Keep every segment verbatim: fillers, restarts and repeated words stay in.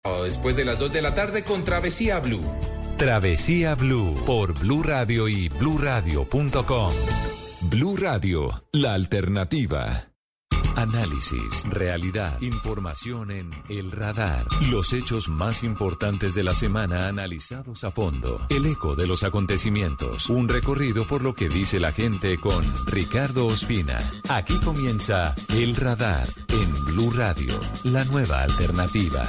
Después de las dos de la tarde con Travesía Blue. Travesía Blue por Blue Radio y blue radio punto com. Blue Radio, la alternativa. Análisis, realidad, información en El Radar. Los hechos más importantes de la semana analizados a fondo. El eco de los acontecimientos. Un recorrido por lo que dice la gente con Ricardo Ospina. Aquí comienza El Radar en Blue Radio, la nueva alternativa.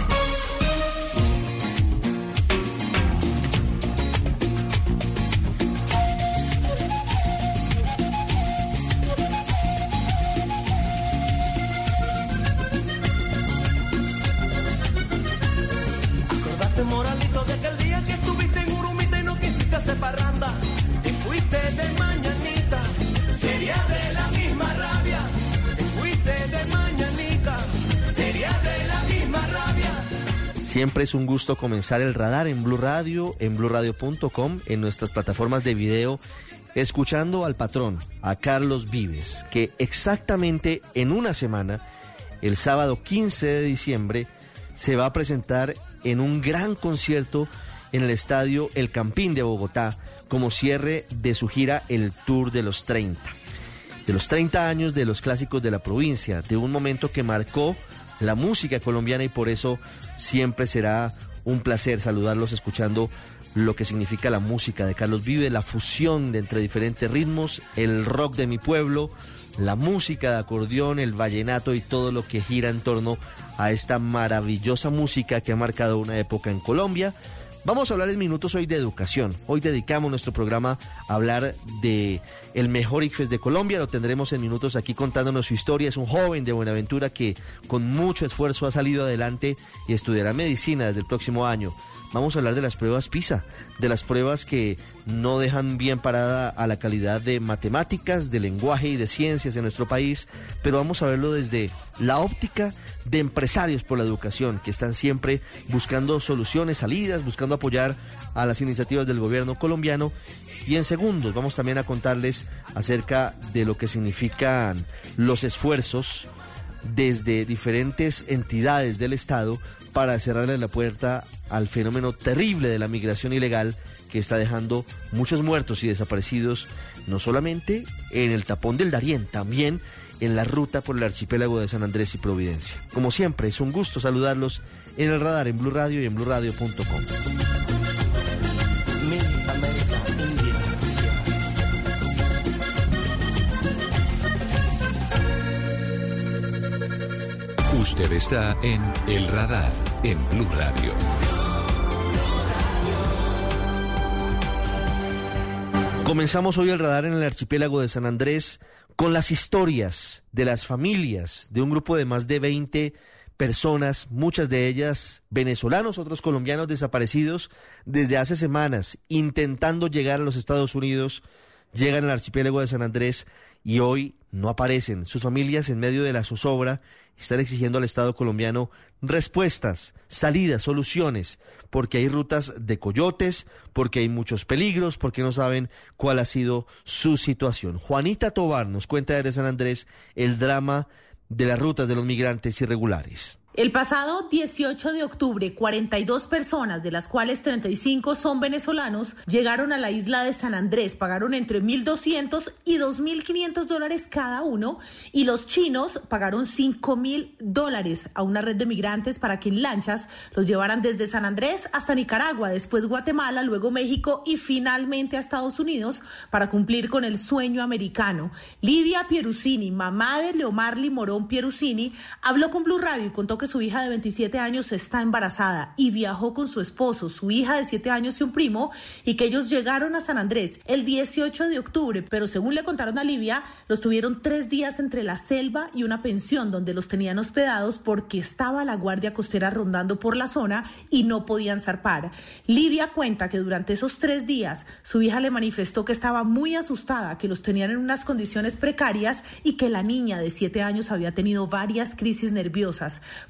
Moralito, de aquel día que estuviste en Urumita y no quisiste hacer parranda, te fuiste de mañanita, sería de la misma rabia, te fuiste de mañanita, sería de la misma rabia. Siempre es un gusto comenzar El Radar en Blue Radio, en blue radio punto com, en nuestras plataformas de video, escuchando al patrón, a Carlos Vives, que exactamente en una semana, el sábado quince de diciembre, se va a presentar en un gran concierto en el estadio El Campín de Bogotá, como cierre de su gira El Tour de los treinta. De los treinta años de los clásicos de la provincia, de un momento que marcó la música colombiana, y por eso siempre será un placer saludarlos escuchando lo que significa la música de Carlos Vives, la fusión de entre diferentes ritmos, el rock de mi pueblo, la música de acordeón, el vallenato y todo lo que gira en torno a esta maravillosa música que ha marcado una época en Colombia. Vamos a hablar en minutos hoy de educación. Hoy dedicamos nuestro programa a hablar de el mejor ICFES de Colombia. Lo tendremos en minutos aquí contándonos su historia. Es un joven de Buenaventura que con mucho esfuerzo ha salido adelante y estudiará medicina desde el próximo año. Vamos a hablar de las pruebas PISA, de las pruebas que no dejan bien parada a la calidad de matemáticas, de lenguaje y de ciencias en nuestro país, pero vamos a verlo desde la óptica de empresarios por la educación, que están siempre buscando soluciones, salidas, buscando apoyar a las iniciativas del gobierno colombiano. Y en segundos vamos también a contarles acerca de lo que significan los esfuerzos desde diferentes entidades del Estado para cerrarle la puerta al fenómeno terrible de la migración ilegal que está dejando muchos muertos y desaparecidos, no solamente en el tapón del Darién, también en la ruta por el archipiélago de San Andrés y Providencia. Como siempre, es un gusto saludarlos en El Radar, en Blue Radio y en blue radio punto com. Usted está en El Radar, en Blue Radio. Comenzamos hoy El Radar en el archipiélago de San Andrés con las historias de las familias de un grupo de más de veinte personas, muchas de ellas venezolanos, otros colombianos desaparecidos desde hace semanas, intentando llegar a los Estados Unidos. Llegan al archipiélago de San Andrés y hoy no aparecen. Sus familias, en medio de la zozobra, están exigiendo al Estado colombiano respuestas, salidas, soluciones, porque hay rutas de coyotes, porque hay muchos peligros, porque no saben cuál ha sido su situación. Juanita Tovar nos cuenta desde San Andrés el drama de las rutas de los migrantes irregulares. El pasado dieciocho de octubre, cuarenta y dos personas, de las cuales treinta y cinco son venezolanos, llegaron a la isla de San Andrés, pagaron entre mil doscientos y dos mil quinientos dólares cada uno, y los chinos pagaron cinco mil dólares a una red de migrantes para que en lanchas los llevaran desde San Andrés hasta Nicaragua, después Guatemala, luego México y finalmente a Estados Unidos para cumplir con el sueño americano. Livia Pierusini, mamá de Leomarly Morón Pierusini, habló con Blue Radio y contó que su hija de veintisiete años está embarazada y viajó con su esposo, su hija de siete años y un primo, y que ellos llegaron a San Andrés el dieciocho de octubre, pero según le contaron a Livia, los tuvieron tres días entre la selva y una pensión donde los tenían hospedados porque estaba la guardia costera rondando por la zona y no podían zarpar. Livia cuenta que durante esos tres días su hija le manifestó que estaba muy asustada, que los tenían en unas condiciones precarias y que la niña de siete años había tenido varias crisis nerviosas.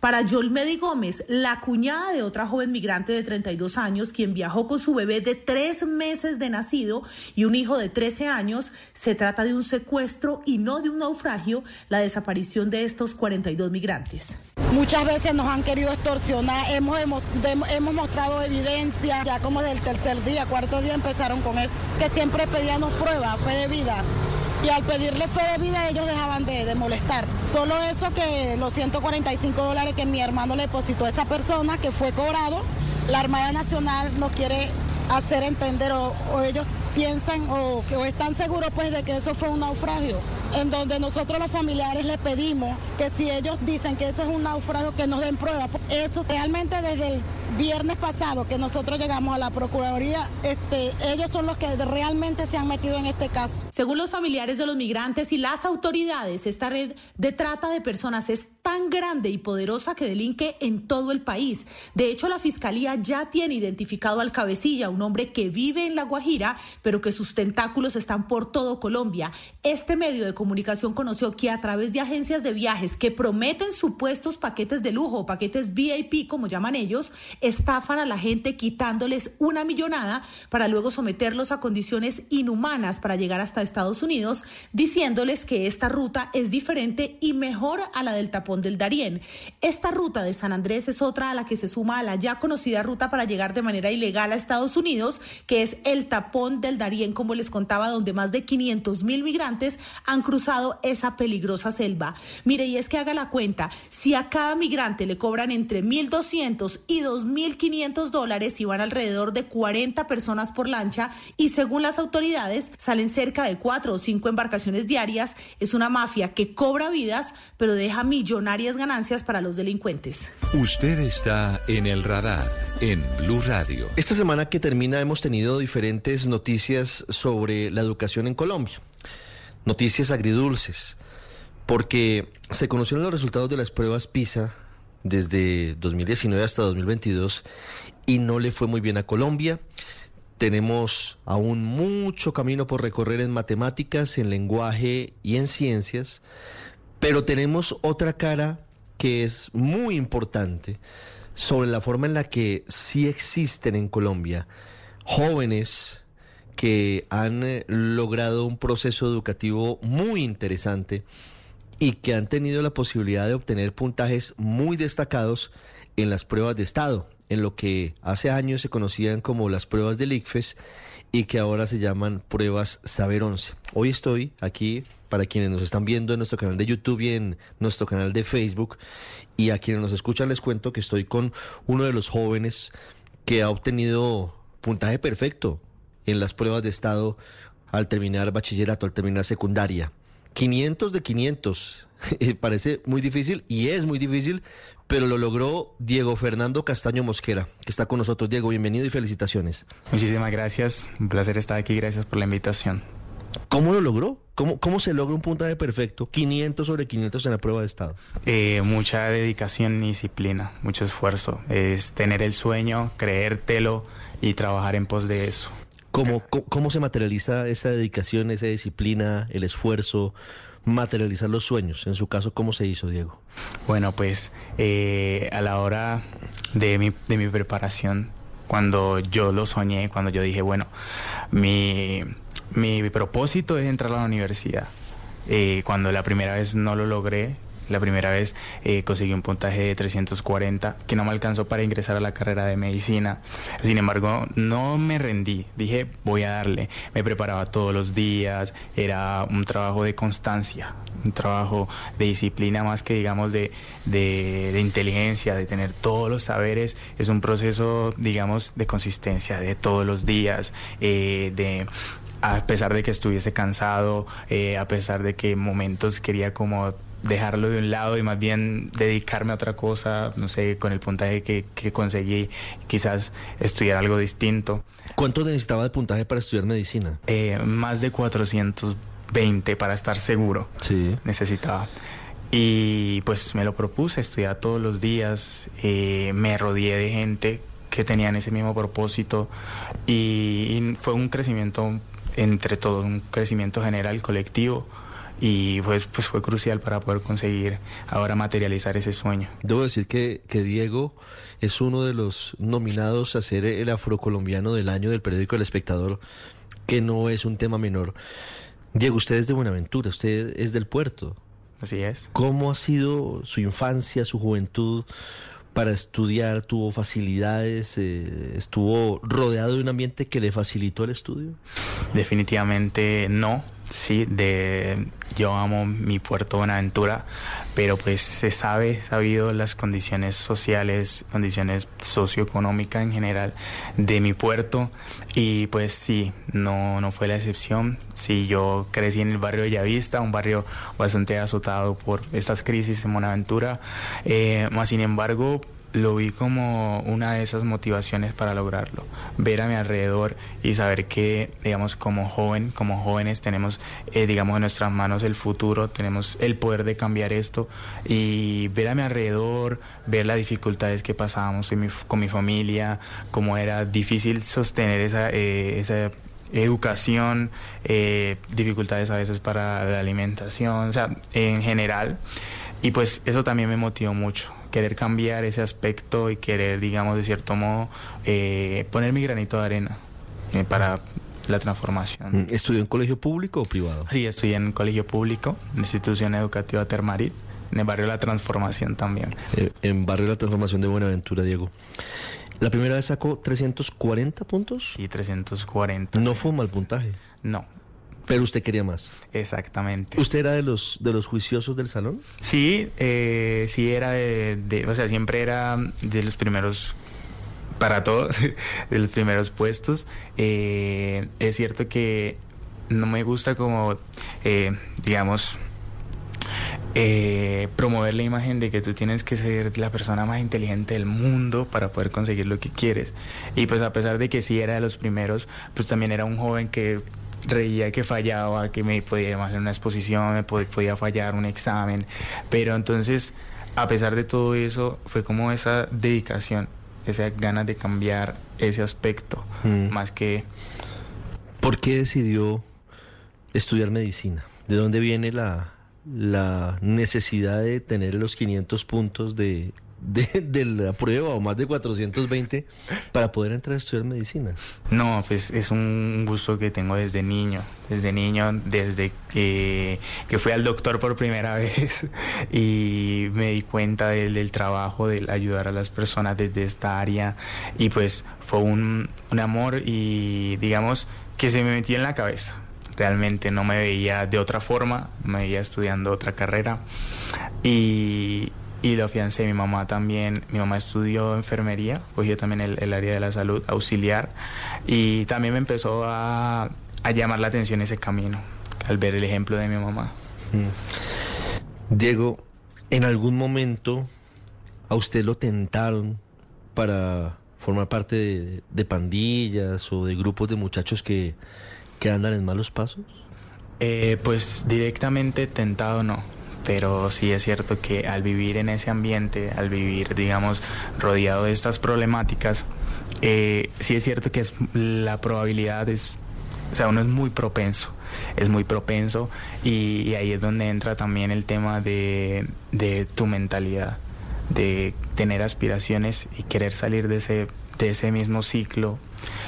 Para Yolmedi Gómez, la cuñada de otra joven migrante de treinta y dos años, quien viajó con su bebé de tres meses de nacido y un hijo de trece años, se trata de un secuestro y no de un naufragio, la desaparición de estos cuarenta y dos migrantes. Muchas veces nos han querido extorsionar, hemos, hemos, hemos mostrado evidencia, ya como del tercer día, cuarto día empezaron con eso, que siempre pedíamos pruebas, fe de vida. Y al pedirle fe de vida ellos dejaban de, de molestar. Solo eso, que los ciento cuarenta y cinco dólares que mi hermano le depositó a esa persona, que fue cobrado, la Armada Nacional nos quiere hacer entender, o, o ellos piensan o, o están seguros pues de que eso fue un naufragio, en donde nosotros los familiares les pedimos que si ellos dicen que eso es un naufragio, que nos den pruebas. Eso realmente desde el viernes pasado que nosotros llegamos a la Procuraduría, este, ellos son los que realmente se han metido en este caso. Según los familiares de los migrantes y las autoridades, esta red de trata de personas es tan grande y poderosa que delinque en todo el país. De hecho, la Fiscalía ya tiene identificado al cabecilla, un hombre que vive en La Guajira, pero que sus tentáculos están por todo Colombia. Este medio de comunicación conoció que a través de agencias de viajes que prometen supuestos paquetes de lujo o paquetes V I P, como llaman ellos, estafan a la gente quitándoles una millonada para luego someterlos a condiciones inhumanas para llegar hasta Estados Unidos, diciéndoles que esta ruta es diferente y mejor a la del tapón del Darién. Esta ruta de San Andrés es otra a la que se suma a la ya conocida ruta para llegar de manera ilegal a Estados Unidos, que es el tapón del Darién, como les contaba, donde más de quinientos mil migrantes han cruzado esa peligrosa selva. Mire, y es que haga la cuenta, si a cada migrante le cobran entre mil doscientos y dos mil quinientos dólares y van alrededor de cuarenta personas por lancha, y según las autoridades salen cerca de cuatro o cinco embarcaciones diarias, es una mafia que cobra vidas pero deja millonarias ganancias para los delincuentes. Usted está en el radar en Blue Radio. Esta semana que termina hemos tenido diferentes noticias sobre la educación en Colombia. Noticias agridulces, porque se conocieron los resultados de las pruebas PISA desde dos mil diecinueve hasta dos mil veintidós y no le fue muy bien a Colombia. Tenemos aún mucho camino por recorrer en matemáticas, en lenguaje y en ciencias, pero tenemos otra cara que es muy importante sobre la forma en la que sí existen en Colombia jóvenes que han eh, logrado un proceso educativo muy interesante y que han tenido la posibilidad de obtener puntajes muy destacados en las pruebas de Estado, en lo que hace años se conocían como las pruebas del ICFES y que ahora se llaman pruebas Saber once. Hoy estoy aquí, para quienes nos están viendo en nuestro canal de YouTube y en nuestro canal de Facebook, y a quienes nos escuchan les cuento que estoy con uno de los jóvenes que ha obtenido puntaje perfecto en las pruebas de Estado al terminar bachillerato, al terminar secundaria. quinientos de quinientos. Parece muy difícil y es muy difícil, pero lo logró Diego Fernando Castaño Mosquera, que está con nosotros. Diego, bienvenido y felicitaciones. Muchísimas gracias, un placer estar aquí, gracias por la invitación. ¿Cómo lo logró? ¿Cómo, cómo se logra un puntaje perfecto? quinientos sobre quinientos en la prueba de Estado. Eh, mucha dedicación y disciplina, mucho esfuerzo. Es tener el sueño, creértelo y trabajar en pos de eso. ¿Cómo, cómo, cómo se materializa esa dedicación, esa disciplina, el esfuerzo, materializar los sueños? En su caso, ¿cómo se hizo, Diego? Bueno, pues eh, a la hora de mi, de mi preparación, cuando yo lo soñé, cuando yo dije, bueno, mi, mi propósito es entrar a la universidad. Eh, cuando la primera vez no lo logré, la primera vez eh, conseguí un puntaje de trescientos cuarenta que no me alcanzó para ingresar a la carrera de medicina. Sin embargo, no me rendí. Dije, voy a darle. Me preparaba todos los días. Era un trabajo de constancia, un trabajo de disciplina más que, digamos, de, de, de inteligencia, de tener todos los saberes. Es un proceso, digamos, de consistencia, de todos los días, eh, de... a pesar de que estuviese cansado, eh, a pesar de que en momentos quería como dejarlo de un lado y más bien dedicarme a otra cosa, no sé, con el puntaje que, que conseguí, quizás estudiar algo distinto. ¿Cuánto necesitaba de puntaje para estudiar medicina? Eh, más de cuatrocientos veinte para estar seguro. Sí. Necesitaba. Y pues me lo propuse, estudiar todos los días, eh, me rodeé de gente que tenían ese mismo propósito y, y fue un crecimiento entre todos, un crecimiento general, colectivo. y pues, pues fue crucial para poder conseguir ahora materializar ese sueño. Debo decir que, que Diego es uno de los nominados a ser el afrocolombiano del año del periódico El Espectador, que no es un tema menor. Diego, usted es de Buenaventura, usted es del puerto. Así es. ¿Cómo ha sido su infancia, su juventud para estudiar? ¿Tuvo facilidades? Eh, ¿Estuvo rodeado de un ambiente que le facilitó el estudio? Definitivamente no. Sí, de yo amo mi puerto Buenaventura, pero pues se sabe, sabido las condiciones sociales, condiciones socioeconómicas en general de mi puerto, y pues sí, no, no fue la excepción. Sí, yo crecí en el barrio de Bellavista, un barrio bastante azotado por estas crisis en Buenaventura, eh, más sin embargo, lo vi como una de esas motivaciones para lograrlo, ver a mi alrededor y saber que, digamos, como joven, como jóvenes tenemos, eh, digamos, en nuestras manos el futuro, tenemos el poder de cambiar esto, y ver a mi alrededor, ver las dificultades que pasábamos con mi, con mi familia, cómo era difícil sostener esa, eh, esa educación, eh, dificultades a veces para la alimentación, o sea, en general, y pues eso también me motivó mucho. Querer cambiar ese aspecto y querer, digamos, de cierto modo, eh, poner mi granito de arena eh, para la transformación. ¿Estudió en colegio público o privado? Sí, estudié en colegio público, institución educativa Termarit, en el barrio La Transformación también. Eh, en barrio La Transformación de Buenaventura, Diego. ¿La primera vez sacó trescientos cuarenta puntos? Sí, trescientos cuarenta. ¿No fue un mal puntaje? No. Pero usted quería más. Exactamente. ¿Usted era de los de los juiciosos del salón? Sí, eh, sí era de, de, o sea, siempre era de los primeros para todo, de los primeros puestos. Eh, es cierto que no me gusta como, eh, digamos, eh, promover la imagen de que tú tienes que ser la persona más inteligente del mundo para poder conseguir lo que quieres. Y pues a pesar de que sí era de los primeros, pues también era un joven que reía que fallaba, que me podía hacer una exposición, me podía fallar un examen, pero entonces, a pesar de todo eso, fue como esa dedicación, esa ganas de cambiar ese aspecto, mm. más que... ¿Por qué decidió estudiar medicina? ¿De dónde viene la, la necesidad de tener los quinientos puntos de... De, de la prueba, o más de cuatrocientos veinte, para poder entrar a estudiar medicina? No, pues es un gusto que tengo desde niño, desde niño, desde que, que fui al doctor por primera vez y me di cuenta del, del trabajo, del ayudar a las personas desde esta área, y pues fue un, un amor, y digamos que se me metió en la cabeza. Realmente no me veía de otra forma, me veía estudiando otra carrera, y... Y lo afiancé. Mi mamá también, mi mamá estudió enfermería, cogió también el, el área de la salud auxiliar, y también me empezó a, a llamar la atención ese camino, al ver el ejemplo de mi mamá. Mm. Diego, ¿en algún momento a usted lo tentaron para formar parte de, de pandillas o de grupos de muchachos que, que andan en malos pasos? Eh, pues directamente tentado no. Pero sí es cierto que al vivir en ese ambiente, al vivir, digamos, rodeado de estas problemáticas, eh, sí es cierto que es, la probabilidad es, o sea, uno es muy propenso, es muy propenso, y, y ahí es donde entra también el tema de, de tu mentalidad, de tener aspiraciones y querer salir de ese, de ese mismo ciclo.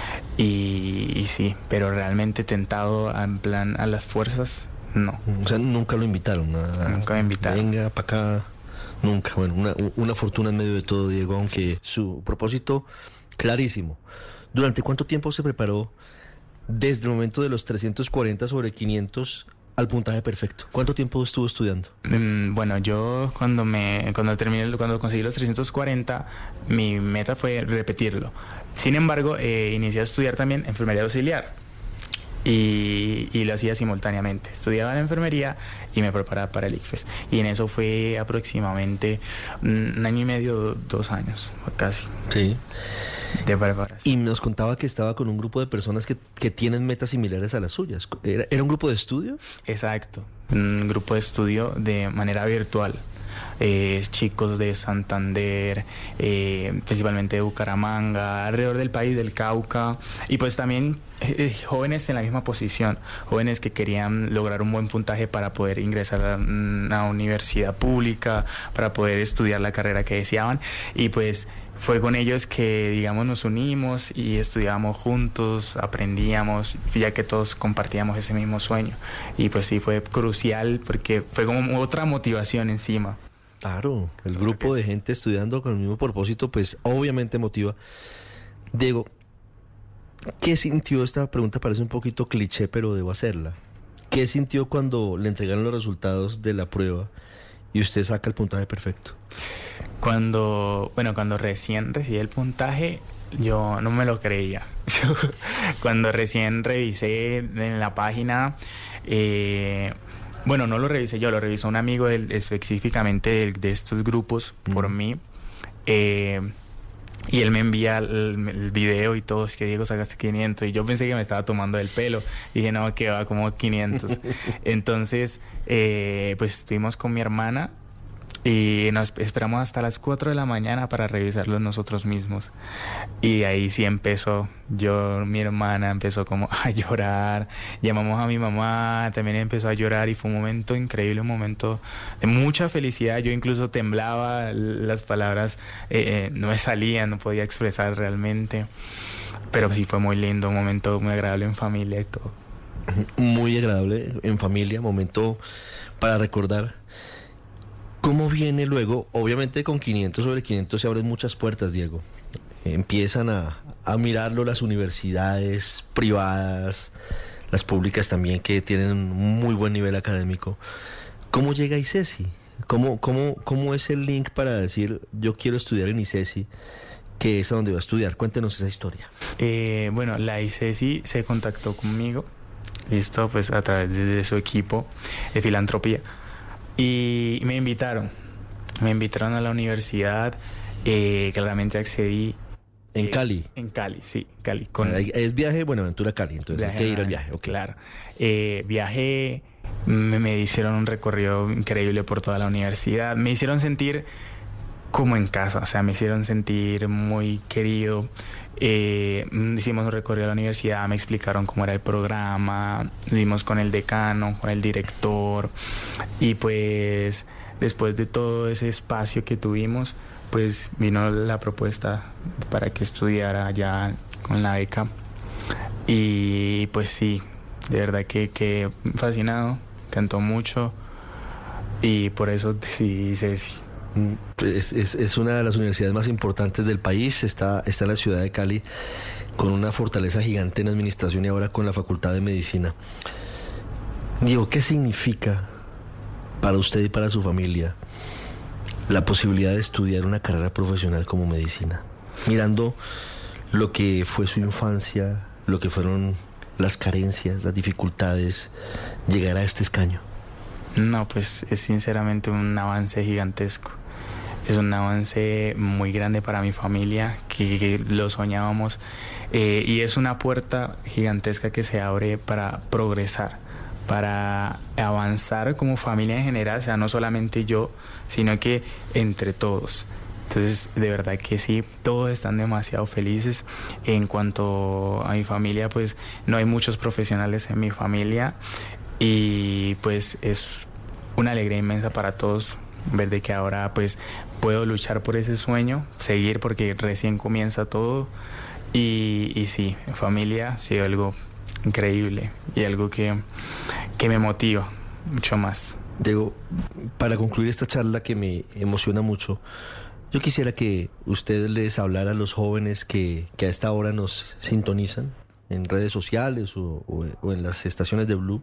Y, y sí, pero realmente tentado en plan a las fuerzas, no. O sea, nunca lo invitaron a, nunca me invitaron. Venga para acá, nunca. Bueno, una, una fortuna en medio de todo, Diego, aunque sí. Su propósito clarísimo. ¿Durante cuánto tiempo se preparó desde el momento de los trescientos cuarenta sobre quinientos al puntaje perfecto? ¿Cuánto tiempo estuvo estudiando? Mm, bueno, yo cuando me cuando terminé, cuando conseguí los trescientos cuarenta, mi meta fue repetirlo. Sin embargo, eh, inicié a estudiar también enfermería auxiliar. Y, y lo hacía simultáneamente. Estudiaba en enfermería y me preparaba para el I C F E S. Y en eso fue aproximadamente un año y medio, dos años, casi. Sí. De preparación. Y nos contaba que estaba con un grupo de personas que, que tienen metas similares a las suyas. ¿Era, ¿Era un grupo de estudio? Exacto. Un grupo de estudio de manera virtual. eh, chicos de Santander, eh, principalmente de Bucaramanga, alrededor del país, del Cauca, y pues también eh, jóvenes en la misma posición, jóvenes que querían lograr un buen puntaje para poder ingresar a una universidad pública, para poder estudiar la carrera que deseaban, y pues fue con ellos que, digamos, nos unimos y estudiábamos juntos, aprendíamos, ya que todos compartíamos ese mismo sueño. Y pues sí, fue crucial porque fue como otra motivación encima. Claro, el grupo de gente estudiando con el mismo propósito, pues obviamente motiva. Diego, ¿qué sintió? Esta pregunta parece un poquito cliché, pero debo hacerla. ¿Qué sintió cuando le entregaron los resultados de la prueba y usted saca el puntaje perfecto? Cuando, bueno, cuando recién recibí el puntaje, yo no me lo creía. Cuando recién revisé en la página, eh, bueno, no lo revisé yo, lo revisó un amigo del, específicamente de, de estos grupos por mm. mí. Eh, y él me envía el, el video y todo, es que Diego, sacaste quinientos. Y yo pensé que me estaba tomando del pelo. Y dije, no, que va como quinientos. Entonces, eh, pues estuvimos con mi hermana. Y nos esperamos hasta las cuatro de la mañana para revisarlo nosotros mismos. Y ahí sí empezó, yo, mi hermana empezó como a llorar, llamamos a mi mamá, también empezó a llorar y fue un momento increíble, un momento de mucha felicidad. Yo incluso temblaba, las palabras eh, no me salían, no podía expresar realmente. Pero sí fue muy lindo, un momento muy agradable en familia y todo. Muy agradable en familia, momento para recordar. ¿Cómo viene luego? Obviamente con quinientos sobre quinientos se abren muchas puertas, Diego. Empiezan a, a mirarlo las universidades privadas, las públicas también, que tienen un muy buen nivel académico. ¿Cómo llega a ICESI? ¿Cómo, cómo, cómo es el link para decir yo quiero estudiar en ICESI, que es a donde voy a estudiar? Cuéntenos esa historia. Eh, bueno, la ICESI se contactó conmigo, listo, pues a través de, de su equipo de filantropía. Y me invitaron, me invitaron a la universidad, eh, claramente accedí. ¿En eh, Cali? En Cali, sí, Cali. Con, o sea, es viaje Buenaventura Cali, entonces hay que ir al viaje. Okay. Claro, eh, viajé, me, me hicieron un recorrido increíble por toda la universidad, me hicieron sentir como en casa, o sea, me hicieron sentir muy querido. Eh, hicimos un recorrido a la universidad, me explicaron cómo era el programa, vimos con el decano, con el director, y pues después de todo ese espacio que tuvimos, pues vino la propuesta para que estudiara allá con la beca. Y pues sí, de verdad que, que fascinado, cantó mucho y por eso decidí ICESI. Es, es, es una de las universidades más importantes del país, está, está en la ciudad de Cali, con una fortaleza gigante en administración y ahora con la Facultad de Medicina. Diego, ¿qué significa para usted y para su familia la posibilidad de estudiar una carrera profesional como medicina? Mirando lo que fue su infancia, lo que fueron las carencias, las dificultades, llegar a este escaño. No, pues es sinceramente un avance gigantesco. Es un avance muy grande para mi familia, que, que lo soñábamos, eh, y es una puerta gigantesca que se abre para progresar, para avanzar como familia en general, o sea, no solamente yo, sino que entre todos. Entonces, de verdad que sí, todos están demasiado felices. En cuanto a mi familia, pues no hay muchos profesionales en mi familia y pues es una alegría inmensa para todos ver de que ahora pues puedo luchar por ese sueño, seguir porque recién comienza todo y, y sí, en familia ha sido algo increíble y algo que, que me motiva mucho más. Diego, para concluir esta charla que me emociona mucho, yo quisiera que usted les hablara a los jóvenes que, que a esta hora nos sintonizan en redes sociales o, o, o en las estaciones de Blue,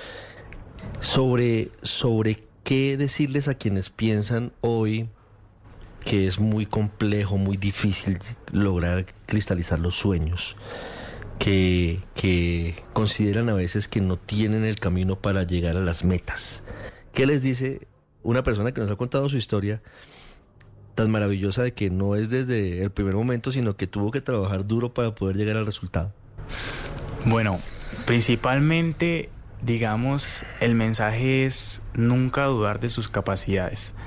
sobre, sobre qué decirles a quienes piensan hoy que es muy complejo, muy difícil lograr cristalizar los sueños, que, que consideran a veces que no tienen el camino para llegar a las metas. ¿Qué les dice una persona que nos ha contado su historia tan maravillosa de que no es desde el primer momento, sino que tuvo que trabajar duro para poder llegar al resultado? Bueno, principalmente, digamos, el mensaje es nunca dudar de sus capacidades.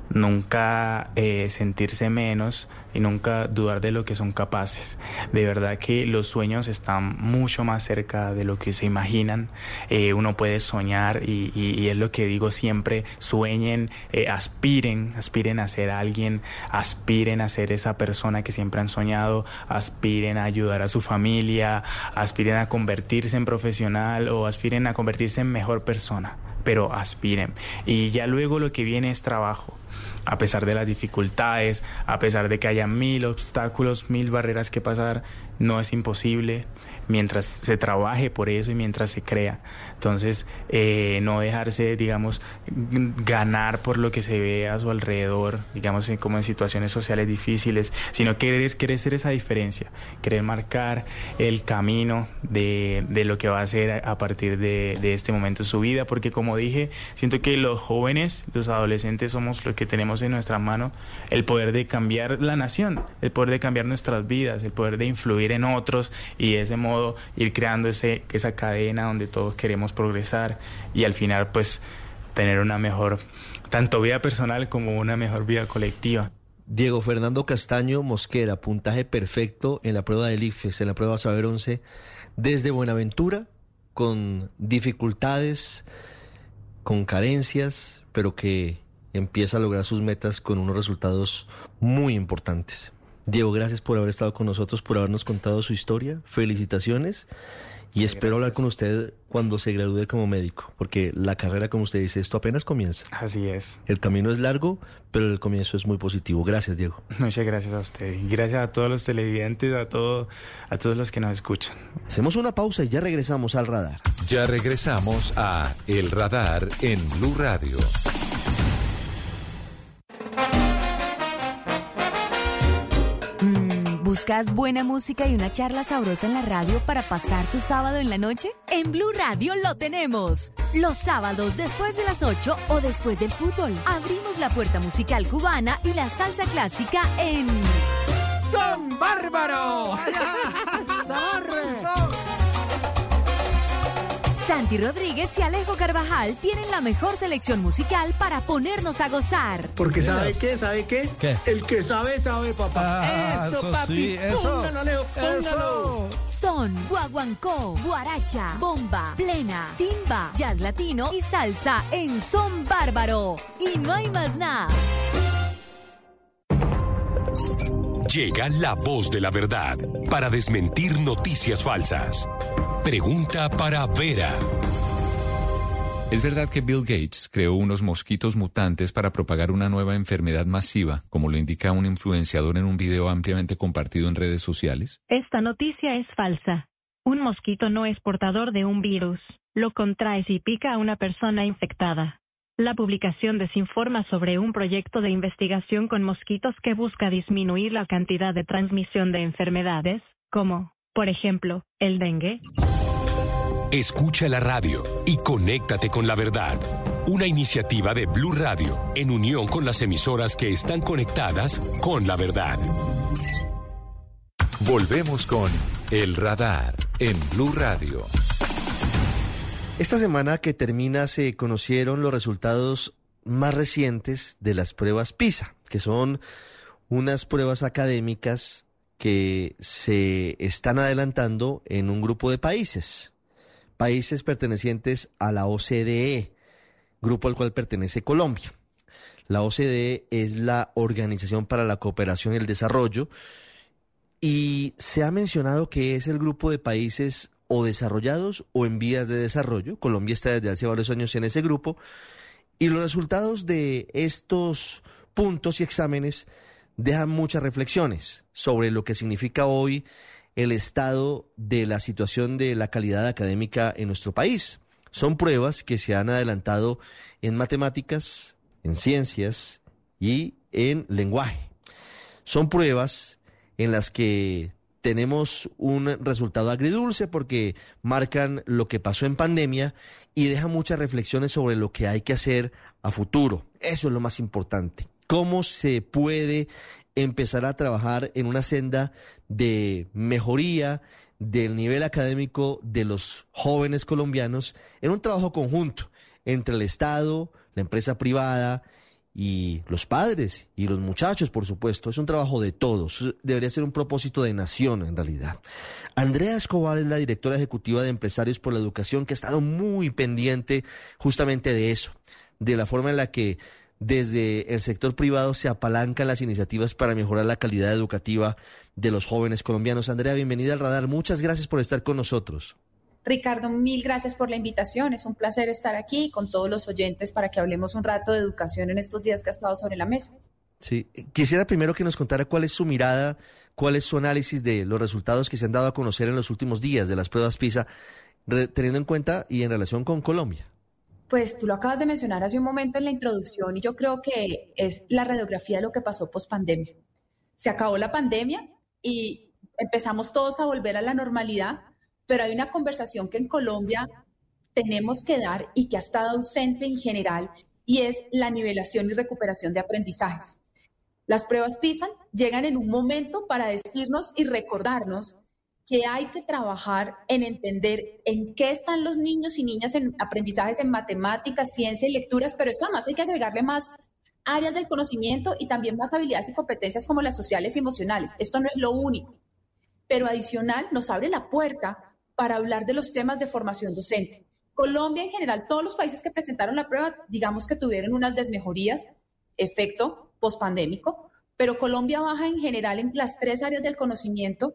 nunca eh, sentirse menos y nunca dudar de lo que son capaces. De verdad que los sueños están mucho más cerca de lo que se imaginan. Eh, uno puede soñar y, y, y es lo que digo siempre, sueñen, eh, aspiren, aspiren a ser alguien, aspiren a ser esa persona que siempre han soñado, aspiren a ayudar a su familia, aspiren a convertirse en profesional o aspiren a convertirse en mejor persona, pero aspiren. Y ya luego lo que viene es trabajo. A pesar de las dificultades, a pesar de que haya mil obstáculos, mil barreras que pasar, no es imposible mientras se trabaje por eso y mientras se crea. Entonces, eh, no dejarse, digamos, ganar por lo que se ve a su alrededor, digamos, en, como en situaciones sociales difíciles, sino querer, querer ser esa diferencia, querer marcar el camino de, de lo que va a ser a, a partir de, de este momento de su vida, porque como dije, siento que los jóvenes, los adolescentes somos los que tenemos en nuestras manos el poder de cambiar la nación, el poder de cambiar nuestras vidas, el poder de influir en otros y de ese modo ir creando ese, esa cadena donde todos queremos progresar y al final pues tener una mejor, tanto vida personal como una mejor vida colectiva. Diego Fernando Castaño Mosquera, puntaje perfecto en la prueba del I F E S, en la prueba Saber once, desde Buenaventura, con dificultades, con carencias, pero que empieza a lograr sus metas con unos resultados muy importantes. Diego, gracias por haber estado con nosotros, por habernos contado su historia. Felicitaciones y sí, espero gracias. Hablar con usted cuando se gradúe como médico, porque la carrera, como usted dice, esto apenas comienza. Así es. El camino es largo, pero el comienzo es muy positivo. Gracias, Diego. Muchas gracias a usted. Gracias a todos los televidentes, a, todo, a todos los que nos escuchan. Hacemos una pausa y ya regresamos al radar. Ya regresamos a El Radar en Blue Radio. ¿Buscas buena música y una charla sabrosa en la radio para pasar tu sábado en la noche? En Blue Radio lo tenemos. Los sábados después de las ocho o después del fútbol, abrimos la puerta musical cubana y la salsa clásica en... ¡Son Bárbaro! Santi Rodríguez y Alejo Carvajal tienen la mejor selección musical para ponernos a gozar. Porque ¿sabe qué? ¿Sabe qué? ¿Qué? El que sabe, sabe, papá. Ah, eso, eso papi. Sí, eso. Póngalo, Alejo, póngalo. Eso. Son guaguancó, guaracha, bomba, plena, timba, jazz latino y salsa en Son Bárbaro. Y no hay más nada. Llega la voz de la verdad para desmentir noticias falsas. Pregunta para Vera. ¿Es verdad que Bill Gates creó unos mosquitos mutantes para propagar una nueva enfermedad masiva, como lo indica un influenciador en un video ampliamente compartido en redes sociales? Esta noticia es falsa. Un mosquito no es portador de un virus. Lo contrae si pica a una persona infectada. La publicación desinforma sobre un proyecto de investigación con mosquitos que busca disminuir la cantidad de transmisión de enfermedades, como, por ejemplo, el dengue. Escucha la radio y conéctate con la verdad. Una iniciativa de Blue Radio en unión con las emisoras que están conectadas con la verdad. Volvemos con El Radar en Blue Radio. Esta semana que termina se conocieron los resultados más recientes de las pruebas PISA, que son unas pruebas académicas que se están adelantando en un grupo de países, países pertenecientes a la O C D E, grupo al cual pertenece Colombia. La O C D E es la Organización para la Cooperación y el Desarrollo y se ha mencionado que es el grupo de países o desarrollados o en vías de desarrollo. Colombia está desde hace varios años en ese grupo y los resultados de estos puntos y exámenes dejan muchas reflexiones sobre lo que significa hoy el estado de la situación de la calidad académica en nuestro país. Son pruebas que se han adelantado en matemáticas, en ciencias y en lenguaje. Son pruebas en las que tenemos un resultado agridulce porque marcan lo que pasó en pandemia y dejan muchas reflexiones sobre lo que hay que hacer a futuro. Eso es lo más importante. ¿Cómo se puede empezar a trabajar en una senda de mejoría del nivel académico de los jóvenes colombianos en un trabajo conjunto entre el Estado, la empresa privada y los padres y los muchachos, por supuesto. Es un trabajo de todos. Debería ser un propósito de nación, en realidad. Andrea Escobar es la directora ejecutiva de Empresarios por la Educación, que ha estado muy pendiente justamente de eso, de la forma en la que desde el sector privado se apalancan las iniciativas para mejorar la calidad educativa de los jóvenes colombianos. Andrea, bienvenida al Radar. Muchas gracias por estar con nosotros. Ricardo, mil gracias por la invitación. Es un placer estar aquí con todos los oyentes para que hablemos un rato de educación en estos días que ha estado sobre la mesa. Sí, quisiera primero que nos contara cuál es su mirada, cuál es su análisis de los resultados que se han dado a conocer en los últimos días de las pruebas PISA, re- teniendo en cuenta y en relación con Colombia. Pues tú lo acabas de mencionar hace un momento en la introducción y yo creo que es la radiografía de lo que pasó post-pandemia. Se acabó la pandemia y empezamos todos a volver a la normalidad, pero hay una conversación que en Colombia tenemos que dar y que ha estado ausente en general, y es la nivelación y recuperación de aprendizajes. Las pruebas PISA llegan en un momento para decirnos y recordarnos que hay que trabajar en entender en qué están los niños y niñas en aprendizajes en matemáticas, ciencia y lecturas, pero esto además hay que agregarle más áreas del conocimiento y también más habilidades y competencias como las sociales y emocionales. Esto no es lo único, pero adicional nos abre la puerta para hablar de los temas de formación docente. Colombia en general, todos los países que presentaron la prueba, digamos que tuvieron unas desmejorías, efecto pospandémico, pero Colombia baja en general en las tres áreas del conocimiento,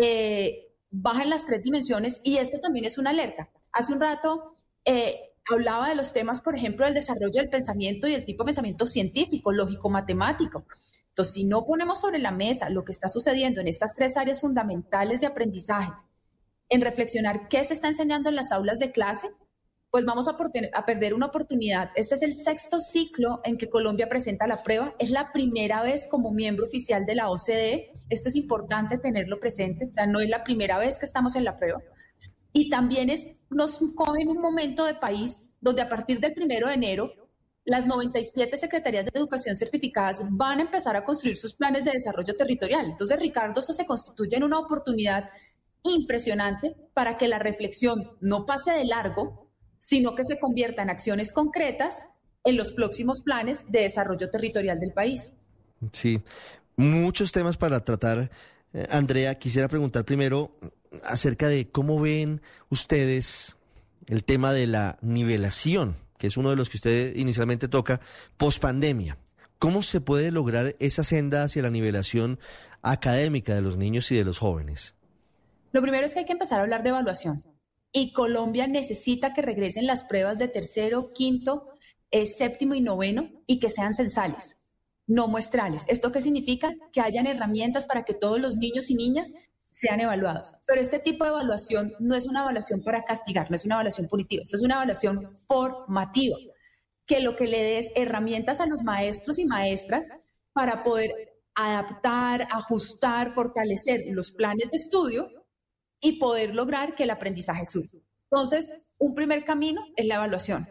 eh, baja en las tres dimensiones, y esto también es una alerta. Hace un rato eh, hablaba de los temas, por ejemplo, del desarrollo del pensamiento y del tipo de pensamiento científico, lógico-matemático. Entonces, si no ponemos sobre la mesa lo que está sucediendo en estas tres áreas fundamentales de aprendizaje, en reflexionar qué se está enseñando en las aulas de clase, pues vamos a, a perder una oportunidad. Este es el sexto ciclo en que Colombia presenta la prueba. Es la primera vez como miembro oficial de la O C D E. Esto es importante tenerlo presente. O sea, no es la primera vez que estamos en la prueba. Y también es, nos coge en un momento de país donde a partir del primero de enero, las noventa y siete secretarías de educación certificadas van a empezar a construir sus planes de desarrollo territorial. Entonces, Ricardo, esto se constituye en una oportunidad impresionante para que la reflexión no pase de largo, sino que se convierta en acciones concretas en los próximos planes de desarrollo territorial del país. Sí, muchos temas para tratar. Eh, Andrea, quisiera preguntar primero acerca de cómo ven ustedes el tema de la nivelación, que es uno de los que usted inicialmente toca, pospandemia. ¿Cómo se puede lograr esa senda hacia la nivelación académica de los niños y de los jóvenes? Lo primero es que hay que empezar a hablar de evaluación, y Colombia necesita que regresen las pruebas de tercero, quinto, eh, séptimo y noveno, y que sean censales, no muestrales. ¿Esto qué significa? Que hayan herramientas para que todos los niños y niñas sean evaluados. Pero este tipo de evaluación no es una evaluación para castigar, no es una evaluación punitiva, esto es una evaluación formativa, que lo que le dé es herramientas a los maestros y maestras para poder adaptar, ajustar, fortalecer los planes de estudio y poder lograr que el aprendizaje surja. Entonces, un primer camino es la evaluación.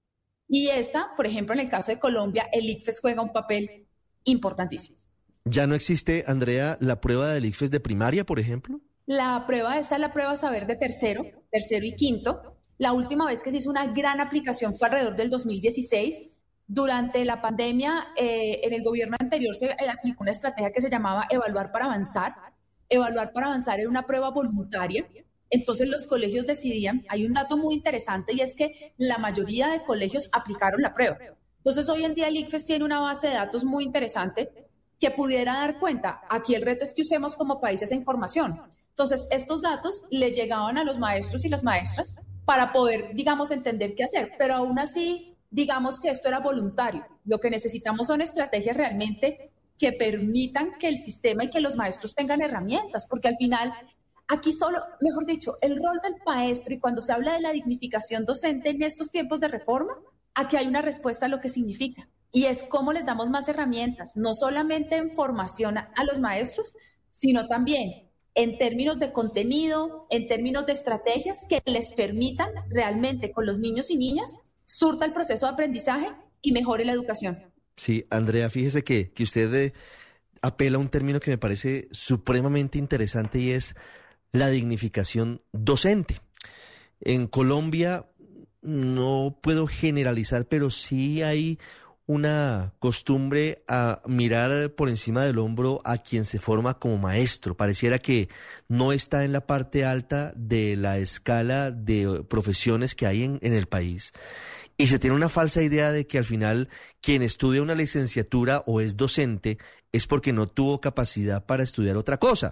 Y esta, por ejemplo, en el caso de Colombia, el ICFES juega un papel importantísimo. ¿Ya no existe, Andrea, la prueba del ICFES de primaria, por ejemplo? La prueba, esa es la prueba saber de tercero, tercero y quinto. La última vez que se hizo una gran aplicación fue alrededor del dos mil dieciséis. Durante la pandemia, eh, en el gobierno anterior se aplicó una estrategia que se llamaba Evaluar para Avanzar. Evaluar para Avanzar era una prueba voluntaria, entonces los colegios decidían. Hay un dato muy interesante y es que la mayoría de colegios aplicaron la prueba. Entonces hoy en día el ICFES tiene una base de datos muy interesante que pudiera dar cuenta. Aquí el reto es que usemos como país esa información. Entonces estos datos le llegaban a los maestros y las maestras para poder, digamos, entender qué hacer, pero aún así, digamos que esto era voluntario. Lo que necesitamos son estrategias realmente que permitan que el sistema y que los maestros tengan herramientas, porque al final, aquí solo, mejor dicho, el rol del maestro, y cuando se habla de la dignificación docente en estos tiempos de reforma, aquí hay una respuesta a lo que significa, y es cómo les damos más herramientas, no solamente en formación a, a los maestros, sino también en términos de contenido, en términos de estrategias que les permitan realmente con los niños y niñas surta el proceso de aprendizaje y mejore la educación. Sí, Andrea, fíjese que, que usted eh, apela a un término que me parece supremamente interesante y es la dignificación docente. En Colombia no puedo generalizar, pero sí hay una costumbre a mirar por encima del hombro a quien se forma como maestro. Pareciera que no está en la parte alta de la escala de profesiones que hay en, en el país. Y se tiene una falsa idea de que al final quien estudia una licenciatura o es docente es porque no tuvo capacidad para estudiar otra cosa.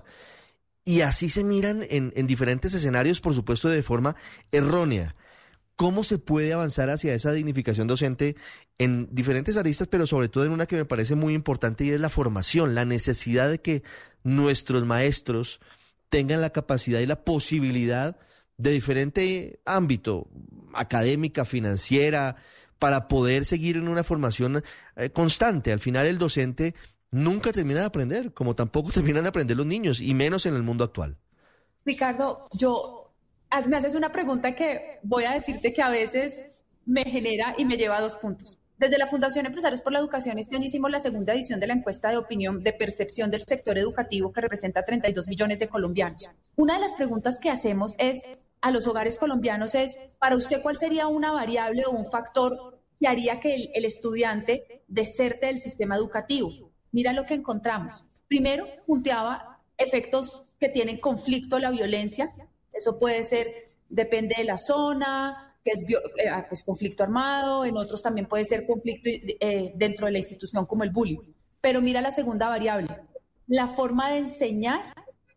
Y así se miran en, en diferentes escenarios, por supuesto, de forma errónea. ¿Cómo se puede avanzar hacia esa dignificación docente en diferentes aristas, pero sobre todo en una que me parece muy importante y es la formación, la necesidad de que nuestros maestros tengan la capacidad y la posibilidad de diferente ámbito, académica, financiera, para poder seguir en una formación eh, constante? Al final el docente nunca termina de aprender, como tampoco terminan de aprender los niños, y menos en el mundo actual. Ricardo, yo... me haces una pregunta que voy a decirte que a veces me genera y me lleva a dos puntos. Desde la Fundación Empresarios por la Educación, este año hicimos la segunda edición de la encuesta de opinión de percepción del sector educativo que representa treinta y dos millones de colombianos. Una de las preguntas que hacemos es a los hogares colombianos es, para usted, ¿cuál sería una variable o un factor que haría que el, el estudiante deserte del sistema educativo? Mira lo que encontramos. Primero, punteaba efectos que tienen conflicto, la violencia. Eso puede ser, depende de la zona, que es eh, pues, conflicto armado, en otros también puede ser conflicto eh, dentro de la institución como el bullying. Pero mira la segunda variable, la forma de enseñar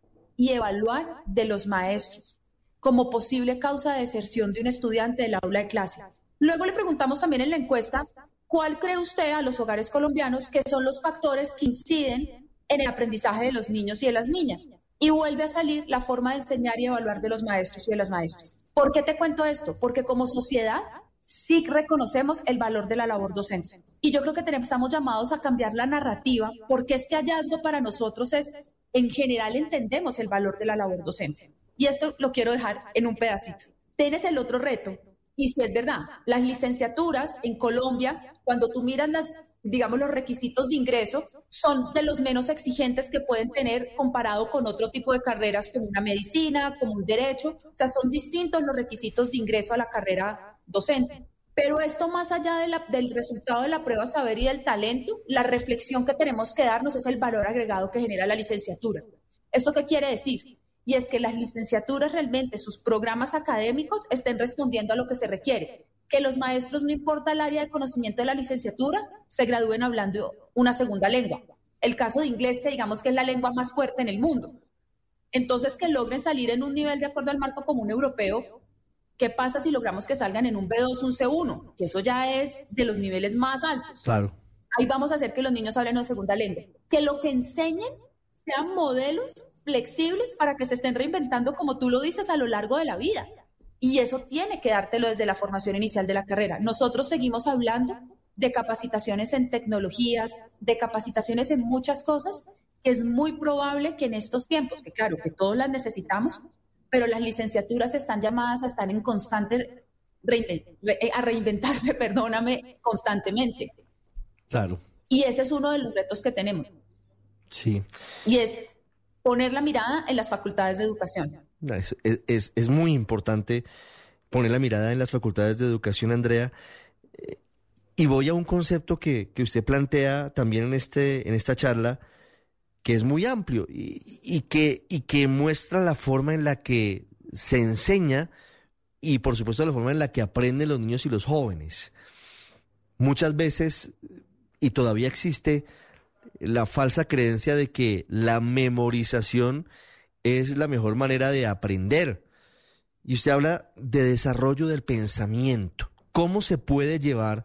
y evaluar de los maestros como posible causa de deserción de un estudiante del aula de clase. Luego le preguntamos también en la encuesta, ¿cuál cree usted a los hogares colombianos que son los factores que inciden en el aprendizaje de los niños y de las niñas? Y vuelve a salir la forma de enseñar y evaluar de los maestros y de las maestras. ¿Por qué te cuento esto? Porque como sociedad sí reconocemos el valor de la labor docente. Y yo creo que tenemos, estamos llamados a cambiar la narrativa, porque este hallazgo para nosotros es, en general entendemos el valor de la labor docente. Y esto lo quiero dejar en un pedacito. Tienes el otro reto, y si es verdad, las licenciaturas en Colombia, cuando tú miras las, digamos, los requisitos de ingreso, son de los menos exigentes que pueden tener comparado con otro tipo de carreras como una medicina, como un derecho. O sea, son distintos los requisitos de ingreso a la carrera docente. Pero esto, más allá de la, del resultado de la prueba saber y del talento, la reflexión que tenemos que darnos es el valor agregado que genera la licenciatura. ¿Esto qué quiere decir? Y es que las licenciaturas realmente, sus programas académicos, estén respondiendo a lo que se requiere. Que los maestros, no importa el área de conocimiento de la licenciatura, se gradúen hablando una segunda lengua. El caso de inglés, que digamos que es la lengua más fuerte en el mundo. Entonces, que logren salir en un nivel de acuerdo al marco común europeo. ¿Qué pasa si logramos que salgan en un B dos, un C uno? Que eso ya es de los niveles más altos. Claro. Ahí vamos a hacer que los niños hablen una segunda lengua. Que lo que enseñen sean modelos flexibles para que se estén reinventando, como tú lo dices, a lo largo de la vida. Y eso tiene que dártelo desde la formación inicial de la carrera. Nosotros seguimos hablando de capacitaciones en tecnologías, de capacitaciones en muchas cosas, que es muy probable que en estos tiempos, que claro, que todos las necesitamos, pero las licenciaturas están llamadas a estar en constante, reinvent, re, a reinventarse, perdóname, constantemente. Claro. Y ese es uno de los retos que tenemos. Sí. Y es poner la mirada en las facultades de educación. Es, es, es muy importante poner la mirada en las facultades de educación, Andrea. Eh, y voy a un concepto que, que usted plantea también en, este, en esta charla, que es muy amplio y, y, que, y que muestra la forma en la que se enseña y, por supuesto, la forma en la que aprenden los niños y los jóvenes. Muchas veces, y todavía existe, la falsa creencia de que la memorización es la mejor manera de aprender. Y usted habla de desarrollo del pensamiento. ¿Cómo se puede llevar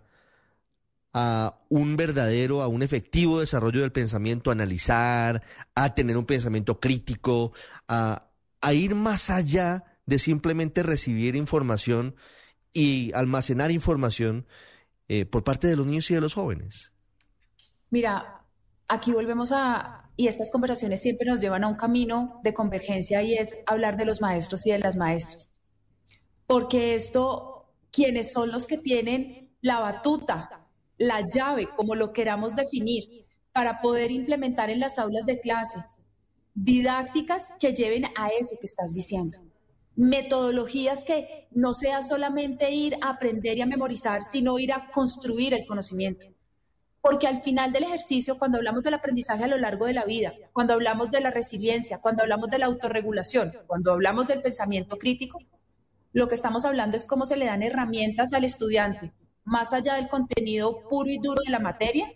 a un verdadero, a un efectivo desarrollo del pensamiento, a analizar, a tener un pensamiento crítico, a, a ir más allá de simplemente recibir información y almacenar información eh, por parte de los niños y de los jóvenes? Mira, aquí volvemos a, y estas conversaciones siempre nos llevan a un camino de convergencia, y es hablar de los maestros y de las maestras. Porque esto, quienes son los que tienen la batuta, la llave, como lo queramos definir, para poder implementar en las aulas de clase didácticas que lleven a eso que estás diciendo. Metodologías que no sea solamente ir a aprender y a memorizar, sino ir a construir el conocimiento. porque al final del ejercicio, cuando hablamos del aprendizaje a lo largo de la vida, cuando hablamos de la resiliencia, cuando hablamos de la autorregulación, cuando hablamos del pensamiento crítico, lo que estamos hablando es cómo se le dan herramientas al estudiante, más allá del contenido puro y duro de la materia,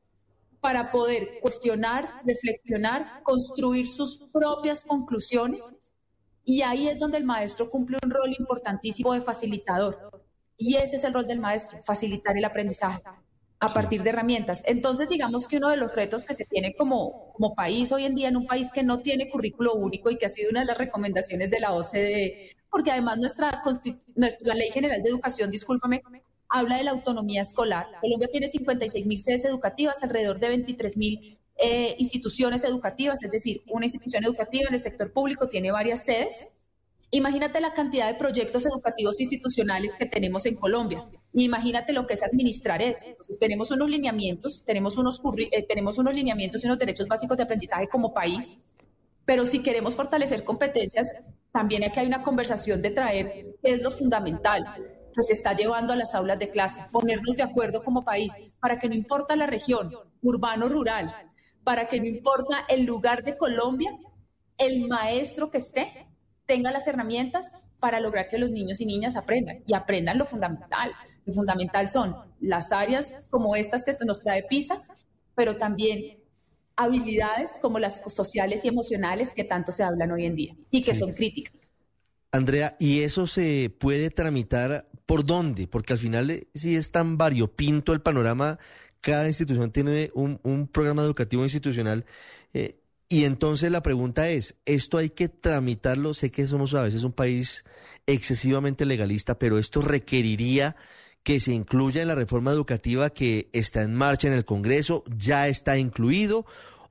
para poder cuestionar, reflexionar, construir sus propias conclusiones. Y ahí es donde el maestro cumple un rol importantísimo de facilitador. Y ese es el rol del maestro, facilitar el aprendizaje a partir de herramientas. Entonces, digamos que uno de los retos que se tiene como, como país hoy en día, en un país que no tiene currículo único y que ha sido una de las recomendaciones de la O C D E, porque además nuestra, nuestra Ley General de Educación, discúlpame, habla de la autonomía escolar. Colombia tiene cincuenta y seis mil sedes educativas, alrededor de veintitrés mil eh, instituciones educativas, es decir, una institución educativa en el sector público tiene varias sedes. Imagínate la cantidad de proyectos educativos institucionales que tenemos en Colombia. Imagínate lo que es administrar eso. Entonces, tenemos unos lineamientos, tenemos unos, eh, tenemos unos lineamientos y unos derechos básicos de aprendizaje como país, pero si queremos fortalecer competencias, también aquí hay una conversación de traer qué es lo fundamental que se está llevando a las aulas de clase, ponernos de acuerdo como país, para que no importa la región, urbano o rural, para que no importa el lugar de Colombia, el maestro que esté tenga las herramientas para lograr que los niños y niñas aprendan, y aprendan lo fundamental. Lo fundamental son las áreas como estas que nos trae PISA, pero también habilidades como las sociales y emocionales que tanto se hablan hoy en día y que sí son críticas. Andrea, ¿y eso se puede tramitar por dónde? Porque al final eh, sí es tan variopinto el panorama, cada institución tiene un, un programa educativo institucional, eh, y entonces la pregunta es, ¿esto hay que tramitarlo? Sé que somos a veces un país excesivamente legalista, pero esto requeriría que se incluya en la reforma educativa que está en marcha en el Congreso, ya está incluido,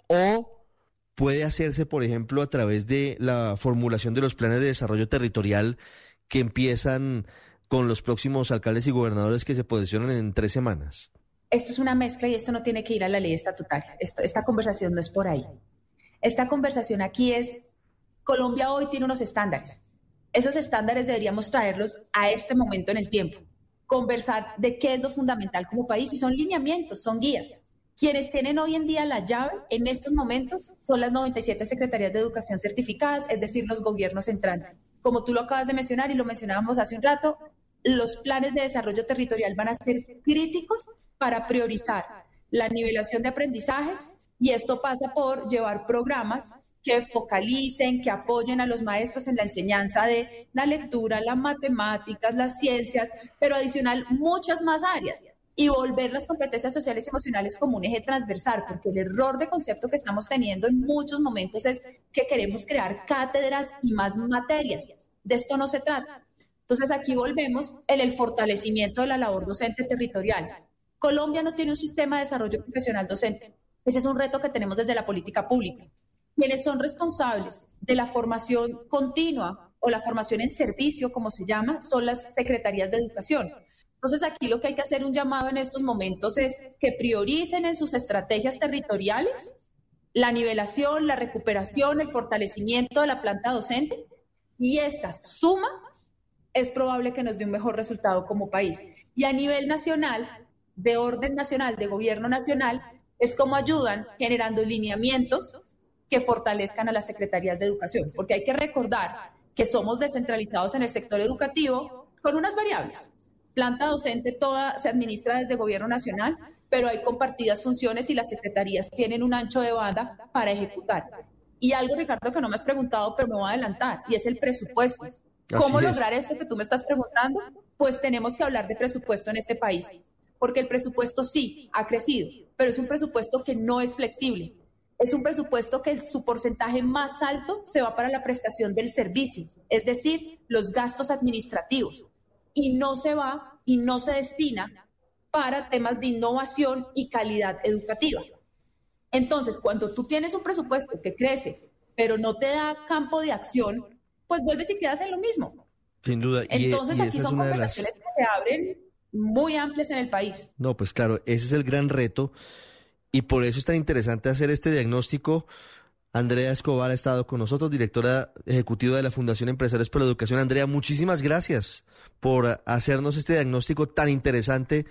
o puede hacerse, por ejemplo, a través de la formulación de los planes de desarrollo territorial que empiezan con los próximos alcaldes y gobernadores que se posesionan en tres semanas. Esto es una mezcla y esto no tiene que ir a la ley estatutaria. Esto, esta conversación no es por ahí. Esta conversación aquí es, Colombia hoy tiene unos estándares. Esos estándares deberíamos traerlos a este momento en el tiempo. Conversar de qué es lo fundamental como país y son lineamientos, son guías. Quienes tienen hoy en día la llave en estos momentos son las noventa y siete secretarías de educación certificadas, es decir, los gobiernos centrales. Como tú lo acabas de mencionar y lo mencionábamos hace un rato, los planes de desarrollo territorial van a ser críticos para priorizar la nivelación de aprendizajes, y esto pasa por llevar programas que focalicen, que apoyen a los maestros en la enseñanza de la lectura, las matemáticas, las ciencias, pero adicional muchas más áreas, y volver las competencias sociales y emocionales como un eje transversal, porque el error de concepto que estamos teniendo en muchos momentos es que queremos crear cátedras y más materias. De esto no se trata. Entonces aquí volvemos en el fortalecimiento de la labor docente territorial. Colombia no tiene un sistema de desarrollo profesional docente. Ese es un reto que tenemos desde la política pública. Quienes son responsables de la formación continua o la formación en servicio, como se llama, son las secretarías de educación. Entonces aquí lo que hay que hacer un llamado en estos momentos es que prioricen en sus estrategias territoriales la nivelación, la recuperación, el fortalecimiento de la planta docente, y esta suma es probable que nos dé un mejor resultado como país. Y a nivel nacional, de orden nacional, de gobierno nacional, es como ayudan generando lineamientos que fortalezcan a las secretarías de educación, porque hay que recordar que somos descentralizados en el sector educativo con unas variables. Planta docente toda se administra desde gobierno nacional, pero hay compartidas funciones y las secretarías tienen un ancho de banda para ejecutar. Y algo, Ricardo, que no me has preguntado, pero me voy a adelantar, y es el presupuesto. ¿Cómo Así es. lograr esto que tú me estás preguntando? Pues tenemos que hablar de presupuesto en este país, porque el presupuesto sí ha crecido, pero es un presupuesto que no es flexible. Es un presupuesto que su porcentaje más alto se va para la prestación del servicio, es decir, los gastos administrativos, y no se va y no se destina para temas de innovación y calidad educativa. Entonces, cuando tú tienes un presupuesto que crece, pero no te da campo de acción, pues vuelves y quedas en lo mismo. Sin duda. Y, Entonces, y aquí esa son es una de conversaciones las... que se abren muy amplias en el país. No, pues claro, ese es el gran reto, y por eso es tan interesante hacer este diagnóstico. Andrea Escobar ha estado con nosotros, directora ejecutiva de la Fundación Empresarios por la Educación. Andrea, muchísimas gracias por hacernos este diagnóstico tan interesante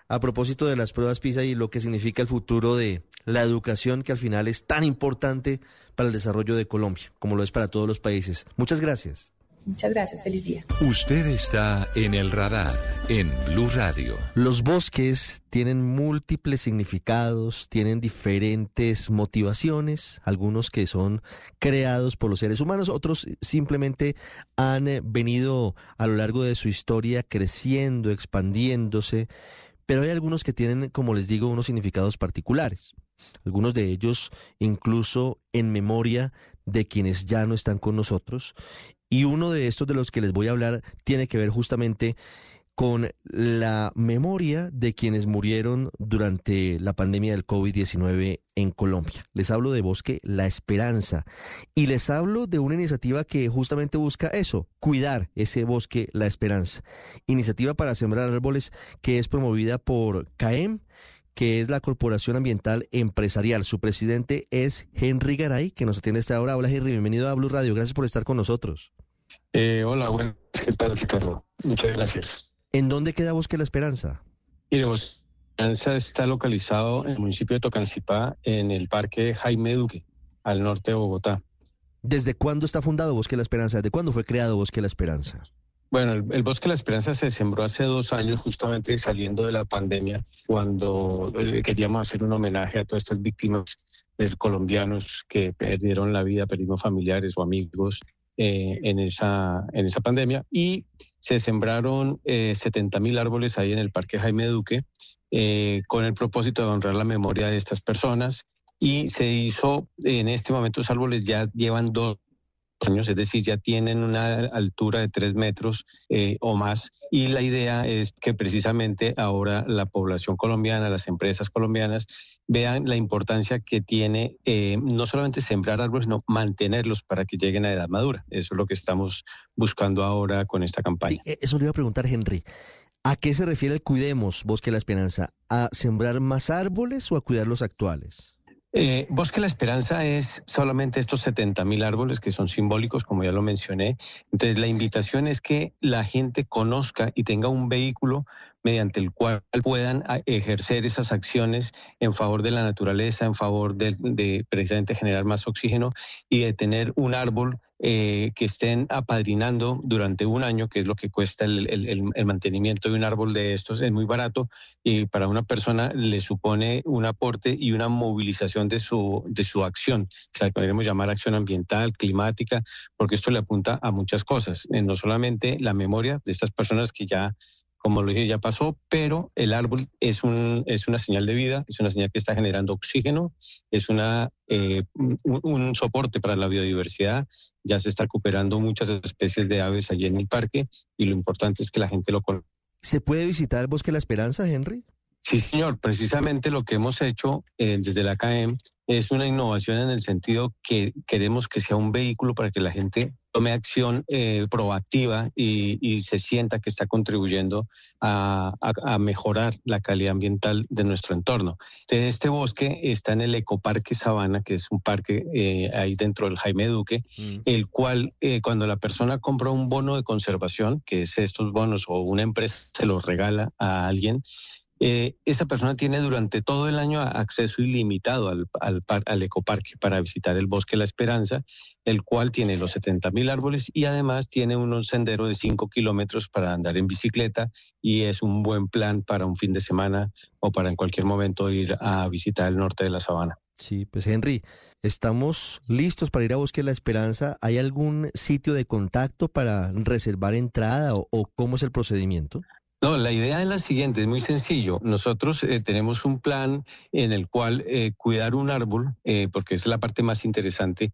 a propósito de las pruebas PISA y lo que significa el futuro de la educación, que al final es tan importante para el desarrollo de Colombia, como lo es para todos los países. Muchas gracias. Muchas gracias, feliz día. Usted está en el radar en Blue Radio. Los bosques tienen múltiples significados, tienen diferentes motivaciones, algunos que son creados por los seres humanos, otros simplemente han venido a lo largo de su historia creciendo, expandiéndose, pero hay algunos que tienen, como les digo, unos significados particulares. Algunos de ellos incluso en memoria de quienes ya no están con nosotros. Y uno de estos de los que les voy a hablar tiene que ver justamente con la memoria de quienes murieron durante la pandemia del COVID diecinueve en Colombia. Les hablo de Bosque La Esperanza y les hablo de una iniciativa que justamente busca eso, cuidar ese Bosque La Esperanza. Iniciativa para sembrar árboles que es promovida por CAEM, que es la Corporación Ambiental Empresarial. Su presidente es Henry Garay, que nos atiende a esta hora. Hola Henry, bienvenido a Blue Radio. Gracias por estar con nosotros. Eh, hola, buenas. ¿Qué tal, Ricardo? Muchas gracias. ¿En dónde queda Bosque La Esperanza? Mire, Bosque La Esperanza está localizado en el municipio de Tocancipá, en el Parque Jaime Duque, al norte de Bogotá. ¿Desde cuándo está fundado Bosque La Esperanza? ¿Desde cuándo fue creado Bosque La Esperanza? Bueno, el, el Bosque La Esperanza se sembró hace dos años, justamente saliendo de la pandemia, cuando eh, queríamos hacer un homenaje a todas estas víctimas de colombianos que perdieron la vida, perdimos familiares o amigos eh, en esa en esa pandemia, y se sembraron eh, setenta mil árboles ahí en el Parque Jaime Duque, eh, con el propósito de honrar la memoria de estas personas, y se hizo, en este momento los árboles ya llevan dos años, es decir, ya tienen una altura de tres metros eh, o más, y la idea es que precisamente ahora la población colombiana, las empresas colombianas vean la importancia que tiene eh, no solamente sembrar árboles, sino mantenerlos para que lleguen a edad madura. Eso es lo que estamos buscando ahora con esta campaña. Sí, eso le iba a preguntar, Henry. ¿A qué se refiere el Cuidemos Bosque La Esperanza? ¿A sembrar más árboles o a cuidar los actuales? Eh, Bosque La Esperanza es solamente estos setenta mil árboles que son simbólicos, como ya lo mencioné. Entonces la invitación es que la gente conozca y tenga un vehículo mediante el cual puedan ejercer esas acciones en favor de la naturaleza, en favor de, de precisamente generar más oxígeno y de tener un árbol eh, que estén apadrinando durante un año, que es lo que cuesta el, el, el mantenimiento de un árbol de estos. Es muy barato y para una persona le supone un aporte y una movilización de su, de su acción, que la podríamos llamar acción ambiental, climática, porque esto le apunta a muchas cosas, eh, no solamente la memoria de estas personas que ya, como lo dije, ya pasó, pero el árbol es un es una señal de vida, es una señal que está generando oxígeno, es una eh, un, un soporte para la biodiversidad. Ya se está recuperando muchas especies de aves allí en el parque y lo importante es que la gente lo conozca. ¿Se puede visitar el Bosque La Esperanza, Henry? Sí, señor. Precisamente lo que hemos hecho eh, desde la CAEM es una innovación en el sentido que queremos que sea un vehículo para que la gente tome acción eh, proactiva y, y se sienta que está contribuyendo a, a, a mejorar la calidad ambiental de nuestro entorno. Entonces, este bosque está en el Ecoparque Sabana, que es un parque eh, ahí dentro del Jaime Duque, mm. el cual eh, cuando la persona compra un bono de conservación, que es estos bonos o una empresa se los regala a alguien, Eh, esa persona tiene durante todo el año acceso ilimitado al, al, al ecoparque para visitar el Bosque La Esperanza, el cual tiene los setenta mil árboles y además tiene un sendero de cinco kilómetros para andar en bicicleta y es un buen plan para un fin de semana o para en cualquier momento ir a visitar el norte de la sabana. Sí, pues Henry, estamos listos para ir a Bosque La Esperanza. ¿Hay algún sitio de contacto para reservar entrada o, o cómo es el procedimiento? No, la idea es la siguiente, es muy sencillo. Nosotros eh, tenemos un plan en el cual eh, cuidar un árbol, eh, porque es la parte más interesante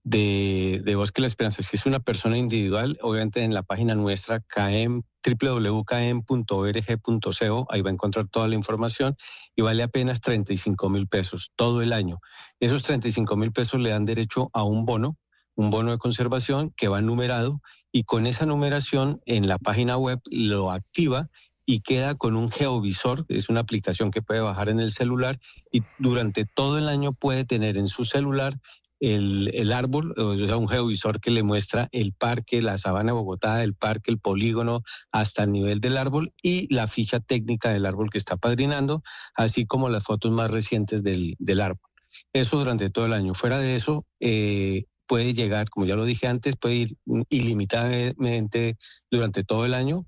de, de Bosque La Esperanza. Si es una persona individual, obviamente en la página nuestra, caem, doble u doble u doble u punto caem punto org punto co, ahí va a encontrar toda la información y vale apenas treinta y cinco mil pesos todo el año. Esos treinta y cinco mil pesos le dan derecho a un bono, un bono de conservación que va numerado, y con esa numeración en la página web lo activa y queda con un geovisor, es una aplicación que puede bajar en el celular y durante todo el año puede tener en su celular el, el árbol, o sea, un geovisor que le muestra el parque, la sabana de Bogotá, el parque, el polígono, hasta el nivel del árbol y la ficha técnica del árbol que está padrinando, así como las fotos más recientes del, del árbol. Eso durante todo el año. Fuera de eso, eh, puede llegar, como ya lo dije antes, puede ir ilimitadamente durante todo el año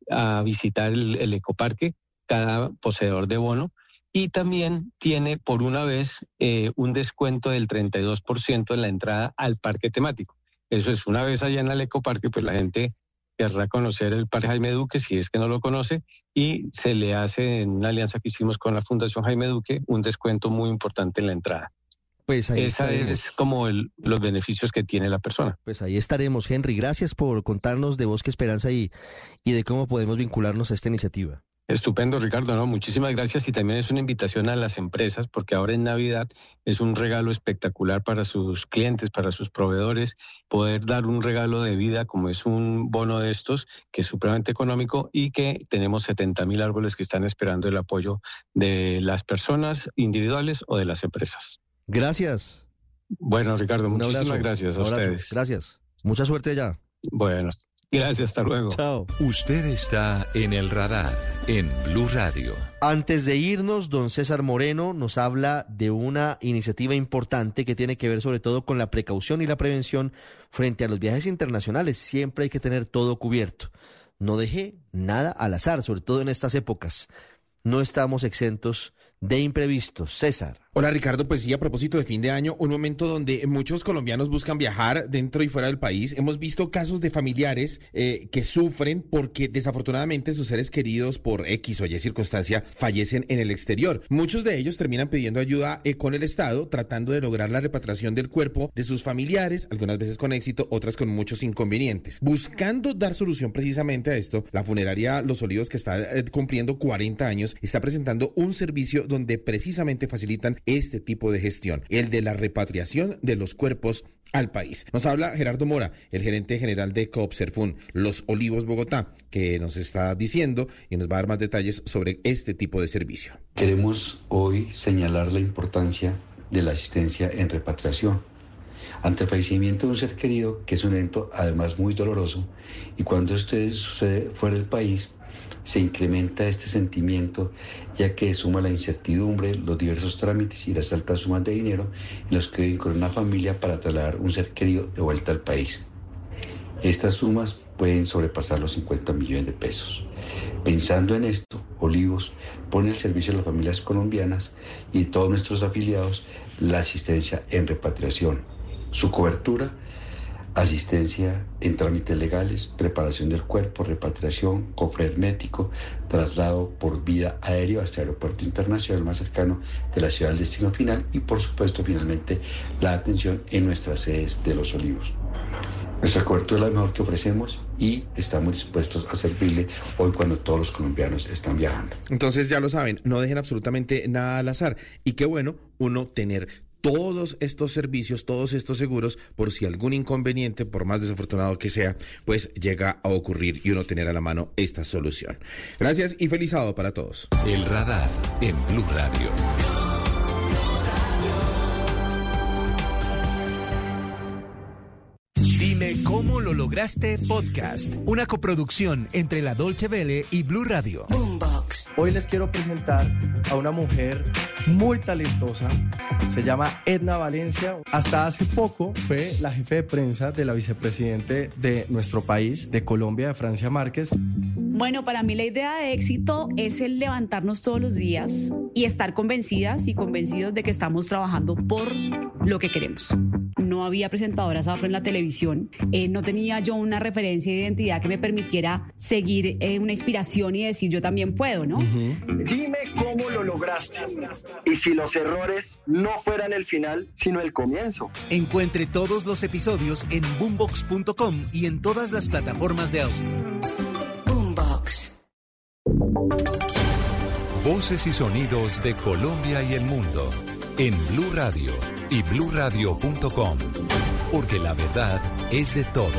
a visitar el, el ecoparque, cada poseedor de bono, y también tiene por una vez eh, un descuento del treinta y dos por ciento en la entrada al parque temático. Eso es, una vez allá en el ecoparque, pues la gente querrá conocer el Parque Jaime Duque, si es que no lo conoce, y se le hace, en una alianza que hicimos con la Fundación Jaime Duque, un descuento muy importante en la entrada. Pues ahí Esa estaremos. es como el, los beneficios que tiene la persona. Pues ahí estaremos, Henry. Gracias por contarnos de Bosque Esperanza y, y de cómo podemos vincularnos a esta iniciativa. Estupendo, Ricardo, no, muchísimas gracias, y también es una invitación a las empresas, porque ahora en Navidad es un regalo espectacular para sus clientes, para sus proveedores, poder dar un regalo de vida como es un bono de estos, que es supremamente económico, y que tenemos setenta mil árboles que están esperando el apoyo de las personas individuales o de las empresas. Gracias. Bueno, Ricardo, Un muchísimas abrazo. gracias a Un abrazo. ustedes. Gracias. Mucha suerte allá. Bueno, gracias, hasta luego. Chao. Usted está en el radar en Blue Radio. Antes de irnos, don César Moreno nos habla de una iniciativa importante que tiene que ver sobre todo con la precaución y la prevención frente a los viajes internacionales. Siempre hay que tener todo cubierto. No deje nada al azar, sobre todo en estas épocas. No estamos exentos de imprevistos. César. Hola Ricardo, pues sí, a propósito de fin de año, un momento donde muchos colombianos buscan viajar dentro y fuera del país. Hemos visto casos de familiares eh, que sufren porque desafortunadamente sus seres queridos por X o Y circunstancia fallecen en el exterior. Muchos de ellos terminan pidiendo ayuda eh, con el Estado, tratando de lograr la repatriación del cuerpo de sus familiares, algunas veces con éxito, otras con muchos inconvenientes. Buscando dar solución precisamente a esto, la funeraria Los Olivos, que está eh, cumpliendo cuarenta años, está presentando un servicio donde precisamente facilitan este tipo de gestión, el de la repatriación de los cuerpos al país. Nos habla Gerardo Mora, el gerente general de Coobserfun Los Olivos Bogotá, que nos está diciendo y nos va a dar más detalles sobre este tipo de servicio. Queremos hoy señalar la importancia de la asistencia en repatriación ante el fallecimiento de un ser querido, que es un evento además muy doloroso, y cuando esto sucede fuera del país, se incrementa este sentimiento, ya que suma la incertidumbre, los diversos trámites y las altas sumas de dinero en los que viven con una familia para trasladar un ser querido de vuelta al país. Estas sumas pueden sobrepasar los cincuenta millones de pesos. Pensando en esto, Olivos pone al servicio de las familias colombianas y de todos nuestros afiliados la asistencia en repatriación. Su cobertura: asistencia en trámites legales, preparación del cuerpo, repatriación, cofre hermético, traslado por vía aérea hasta el aeropuerto internacional más cercano de la ciudad del destino final y, por supuesto, finalmente, la atención en nuestras sedes de Los Olivos. Nuestra cobertura es la mejor que ofrecemos y estamos dispuestos a servirle hoy cuando todos los colombianos están viajando. Entonces ya lo saben, no dejen absolutamente nada al azar, y qué bueno uno tener todos estos servicios, todos estos seguros, por si algún inconveniente, por más desafortunado que sea, pues llega a ocurrir y uno tener a la mano esta solución. Gracias y feliz sábado para todos. El radar en Blue Radio. Dime cómo lo lograste podcast, una coproducción entre la Dolce Welle y Blue Radio. Boombox. Hoy les quiero presentar a una mujer muy talentosa, se llama Edna Valencia. Hasta hace poco fue la jefe de prensa de la vicepresidente de nuestro país, de Colombia, de Francia Márquez. Bueno, para mí la idea de éxito es el levantarnos todos los días y estar convencidas y convencidos de que estamos trabajando por lo que queremos. No había presentadoras afro en la televisión, eh, no tenía yo una referencia de identidad que me permitiera seguir eh, una inspiración y decir yo también puedo, ¿no? Uh-huh. Dime cómo lo lograste y si los errores no fueran el final, sino el comienzo. Encuentre todos los episodios en boombox punto com y en todas las plataformas de audio. Boombox. Voces y sonidos de Colombia y el mundo en Blue Radio y blue radio punto com, porque la verdad es de todos.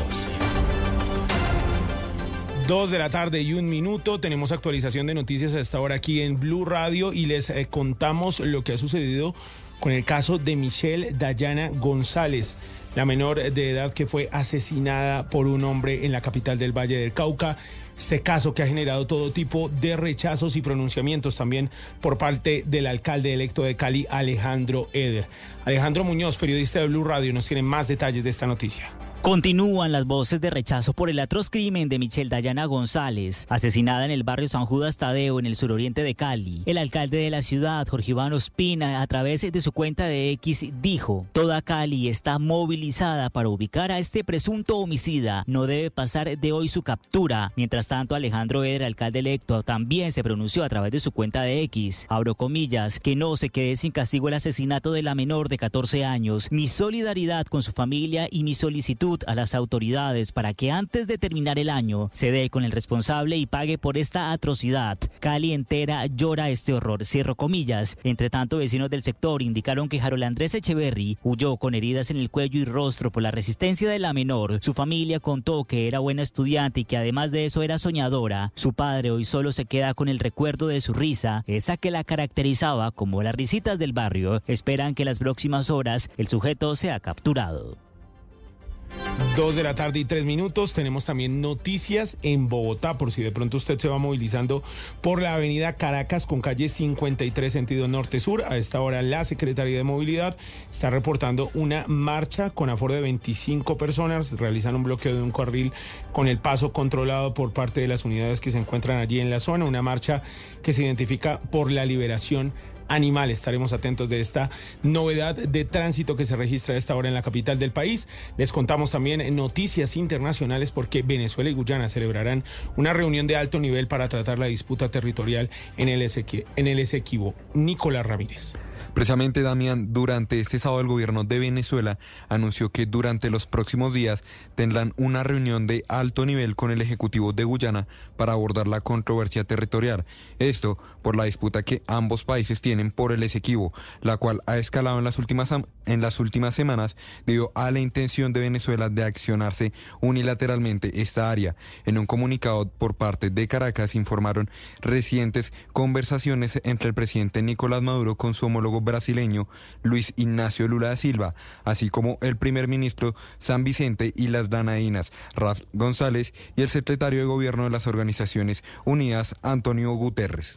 Dos de la tarde y un minuto, tenemos actualización de noticias a esta hora aquí en Blue Radio y les eh, contamos lo que ha sucedido con el caso de Michelle Dayana González, la menor de edad que fue asesinada por un hombre en la capital del Valle del Cauca. Este caso que ha generado todo tipo de rechazos y pronunciamientos también por parte del alcalde electo de Cali, Alejandro Eder. Alejandro Muñoz, periodista de Blue Radio, nos tiene más detalles de esta noticia. Continúan las voces de rechazo por el atroz crimen de Michelle Dayana González, asesinada en el barrio San Judas Tadeo, en el suroriente de Cali. El alcalde de la ciudad, Jorge Iván Ospina, a través de su cuenta de X, dijo: toda Cali está movilizada para ubicar a este presunto homicida. No debe pasar de hoy su captura. Mientras tanto, Alejandro Eder, alcalde electo, también se pronunció a través de su cuenta de X. Abro comillas: que no se quede sin castigo el asesinato de la menor de catorce años. Mi solidaridad con su familia y mi solicitud a las autoridades para que antes de terminar el año se dé con el responsable y pague por esta atrocidad. Cali entera llora este horror. Cierro comillas. Entre tanto, vecinos del sector indicaron que Harold Andrés Echeverry huyó con heridas en el cuello y rostro por la resistencia de la menor. Su familia contó que era buena estudiante y que además de eso era soñadora. Su padre hoy solo se queda con el recuerdo de su risa, esa que la caracterizaba como las risitas del barrio. Esperan que en las próximas horas el sujeto sea capturado. Dos de la tarde y tres minutos. Tenemos también noticias en Bogotá, por si de pronto usted se va movilizando por la avenida Caracas con calle cincuenta y tres sentido norte-sur. A esta hora la Secretaría de Movilidad está reportando una marcha con aforo de veinticinco personas. Realizan un bloqueo de un carril con el paso controlado por parte de las unidades que se encuentran allí en la zona. Una marcha que se identifica por la liberación animal. Estaremos atentos de esta novedad de tránsito que se registra a esta hora en la capital del país. Les contamos también noticias internacionales porque Venezuela y Guyana celebrarán una reunión de alto nivel para tratar la disputa territorial en el Esequi- en el Esequibo. Nicolás Ramírez. Precisamente, Damián, durante este sábado el gobierno de Venezuela anunció que durante los próximos días tendrán una reunión de alto nivel con el Ejecutivo de Guyana para abordar la controversia territorial. Esto por la disputa que ambos países tienen por el Esequibo, la cual ha escalado en las últimas, en las últimas semanas debido a la intención de Venezuela de accionarse unilateralmente esta área. En un comunicado por parte de Caracas informaron recientes conversaciones entre el presidente Nicolás Maduro con su homólogo brasileño Luis Ignacio Lula da Silva, así como el primer ministro San Vicente y las Granadinas, Rafael González, y el secretario de Gobierno de las Organizaciones Unidas, Antonio Guterres.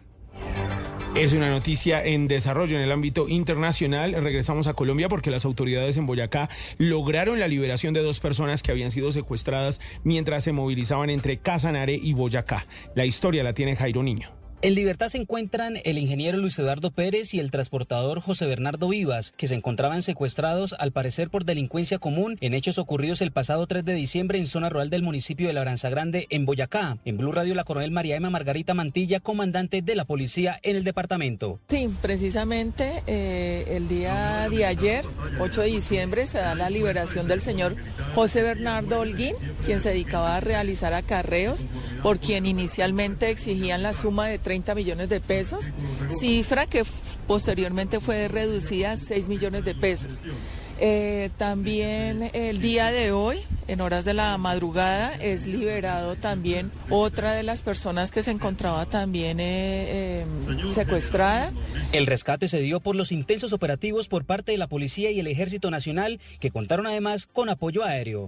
Es una noticia en desarrollo en el ámbito internacional. Regresamos a Colombia porque las autoridades en Boyacá lograron la liberación de dos personas que habían sido secuestradas mientras se movilizaban entre Casanare y Boyacá. La historia la tiene Jairo Niño. En libertad se encuentran el ingeniero Luis Eduardo Pérez y el transportador José Bernardo Vivas, que se encontraban secuestrados al parecer por delincuencia común en hechos ocurridos el pasado tres de diciembre en zona rural del municipio de Labranza Grande, en Boyacá. En Blue Radio, la coronel María Emma Margarita Mantilla, comandante de la policía en el departamento. Sí, precisamente eh, el día de ayer, ocho de diciembre, se da la liberación del señor José Bernardo Holguín, quien se dedicaba a realizar acarreos, por quien inicialmente exigían la suma de treinta millones de pesos, cifra que posteriormente fue reducida a seis millones de pesos. Eh, también el día de hoy, en horas de la madrugada, es liberado también otra de las personas que se encontraba también eh, eh, secuestrada. El rescate se dio por los intensos operativos por parte de la Policía y el Ejército Nacional, que contaron además con apoyo aéreo.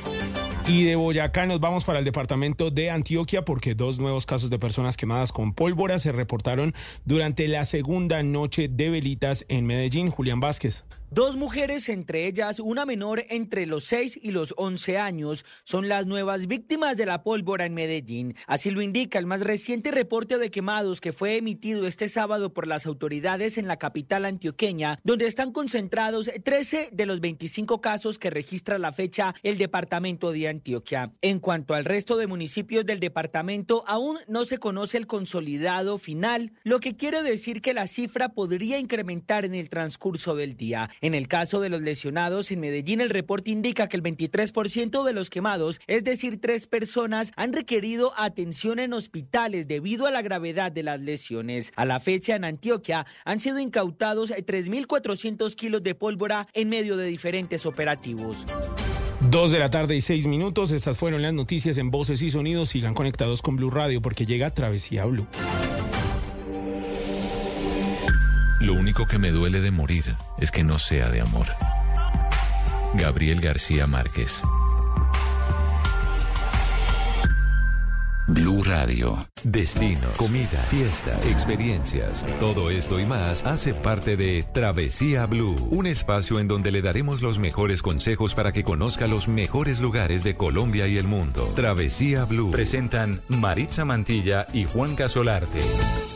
Y de Boyacá nos vamos para el departamento de Antioquia porque dos nuevos casos de personas quemadas con pólvora se reportaron durante la segunda noche de velitas en Medellín. Julián Vázquez. Dos mujeres, entre ellas una menor entre los seis y los once años, son las nuevas víctimas de la pólvora en Medellín. Así lo indica el más reciente reporte de quemados que fue emitido este sábado por las autoridades en la capital antioqueña, donde están concentrados trece de los veinticinco casos que registra a la fecha el departamento de Antioquia. En cuanto al resto de municipios del departamento, aún no se conoce el consolidado final, lo que quiere decir que la cifra podría incrementar en el transcurso del día. En el caso de los lesionados en Medellín, el reporte indica que el veintitrés por ciento de los quemados, es decir, tres personas, han requerido atención en hospitales debido a la gravedad de las lesiones. A la fecha, en Antioquia, han sido incautados tres mil cuatrocientos kilos de pólvora en medio de diferentes operativos. Dos de la tarde y seis minutos. Estas fueron las noticias en Voces y Sonidos. Sigan conectados con Blue Radio porque llega Travesía Blue. Lo único que me duele de morir es que no sea de amor. Gabriel García Márquez. Blue Radio. Destinos, comida, fiestas, experiencias. Todo esto y más hace parte de Travesía Blue, un espacio en donde le daremos los mejores consejos para que conozca los mejores lugares de Colombia y el mundo. Travesía Blue. Presentan Maritza Mantilla y Juan Casolarte.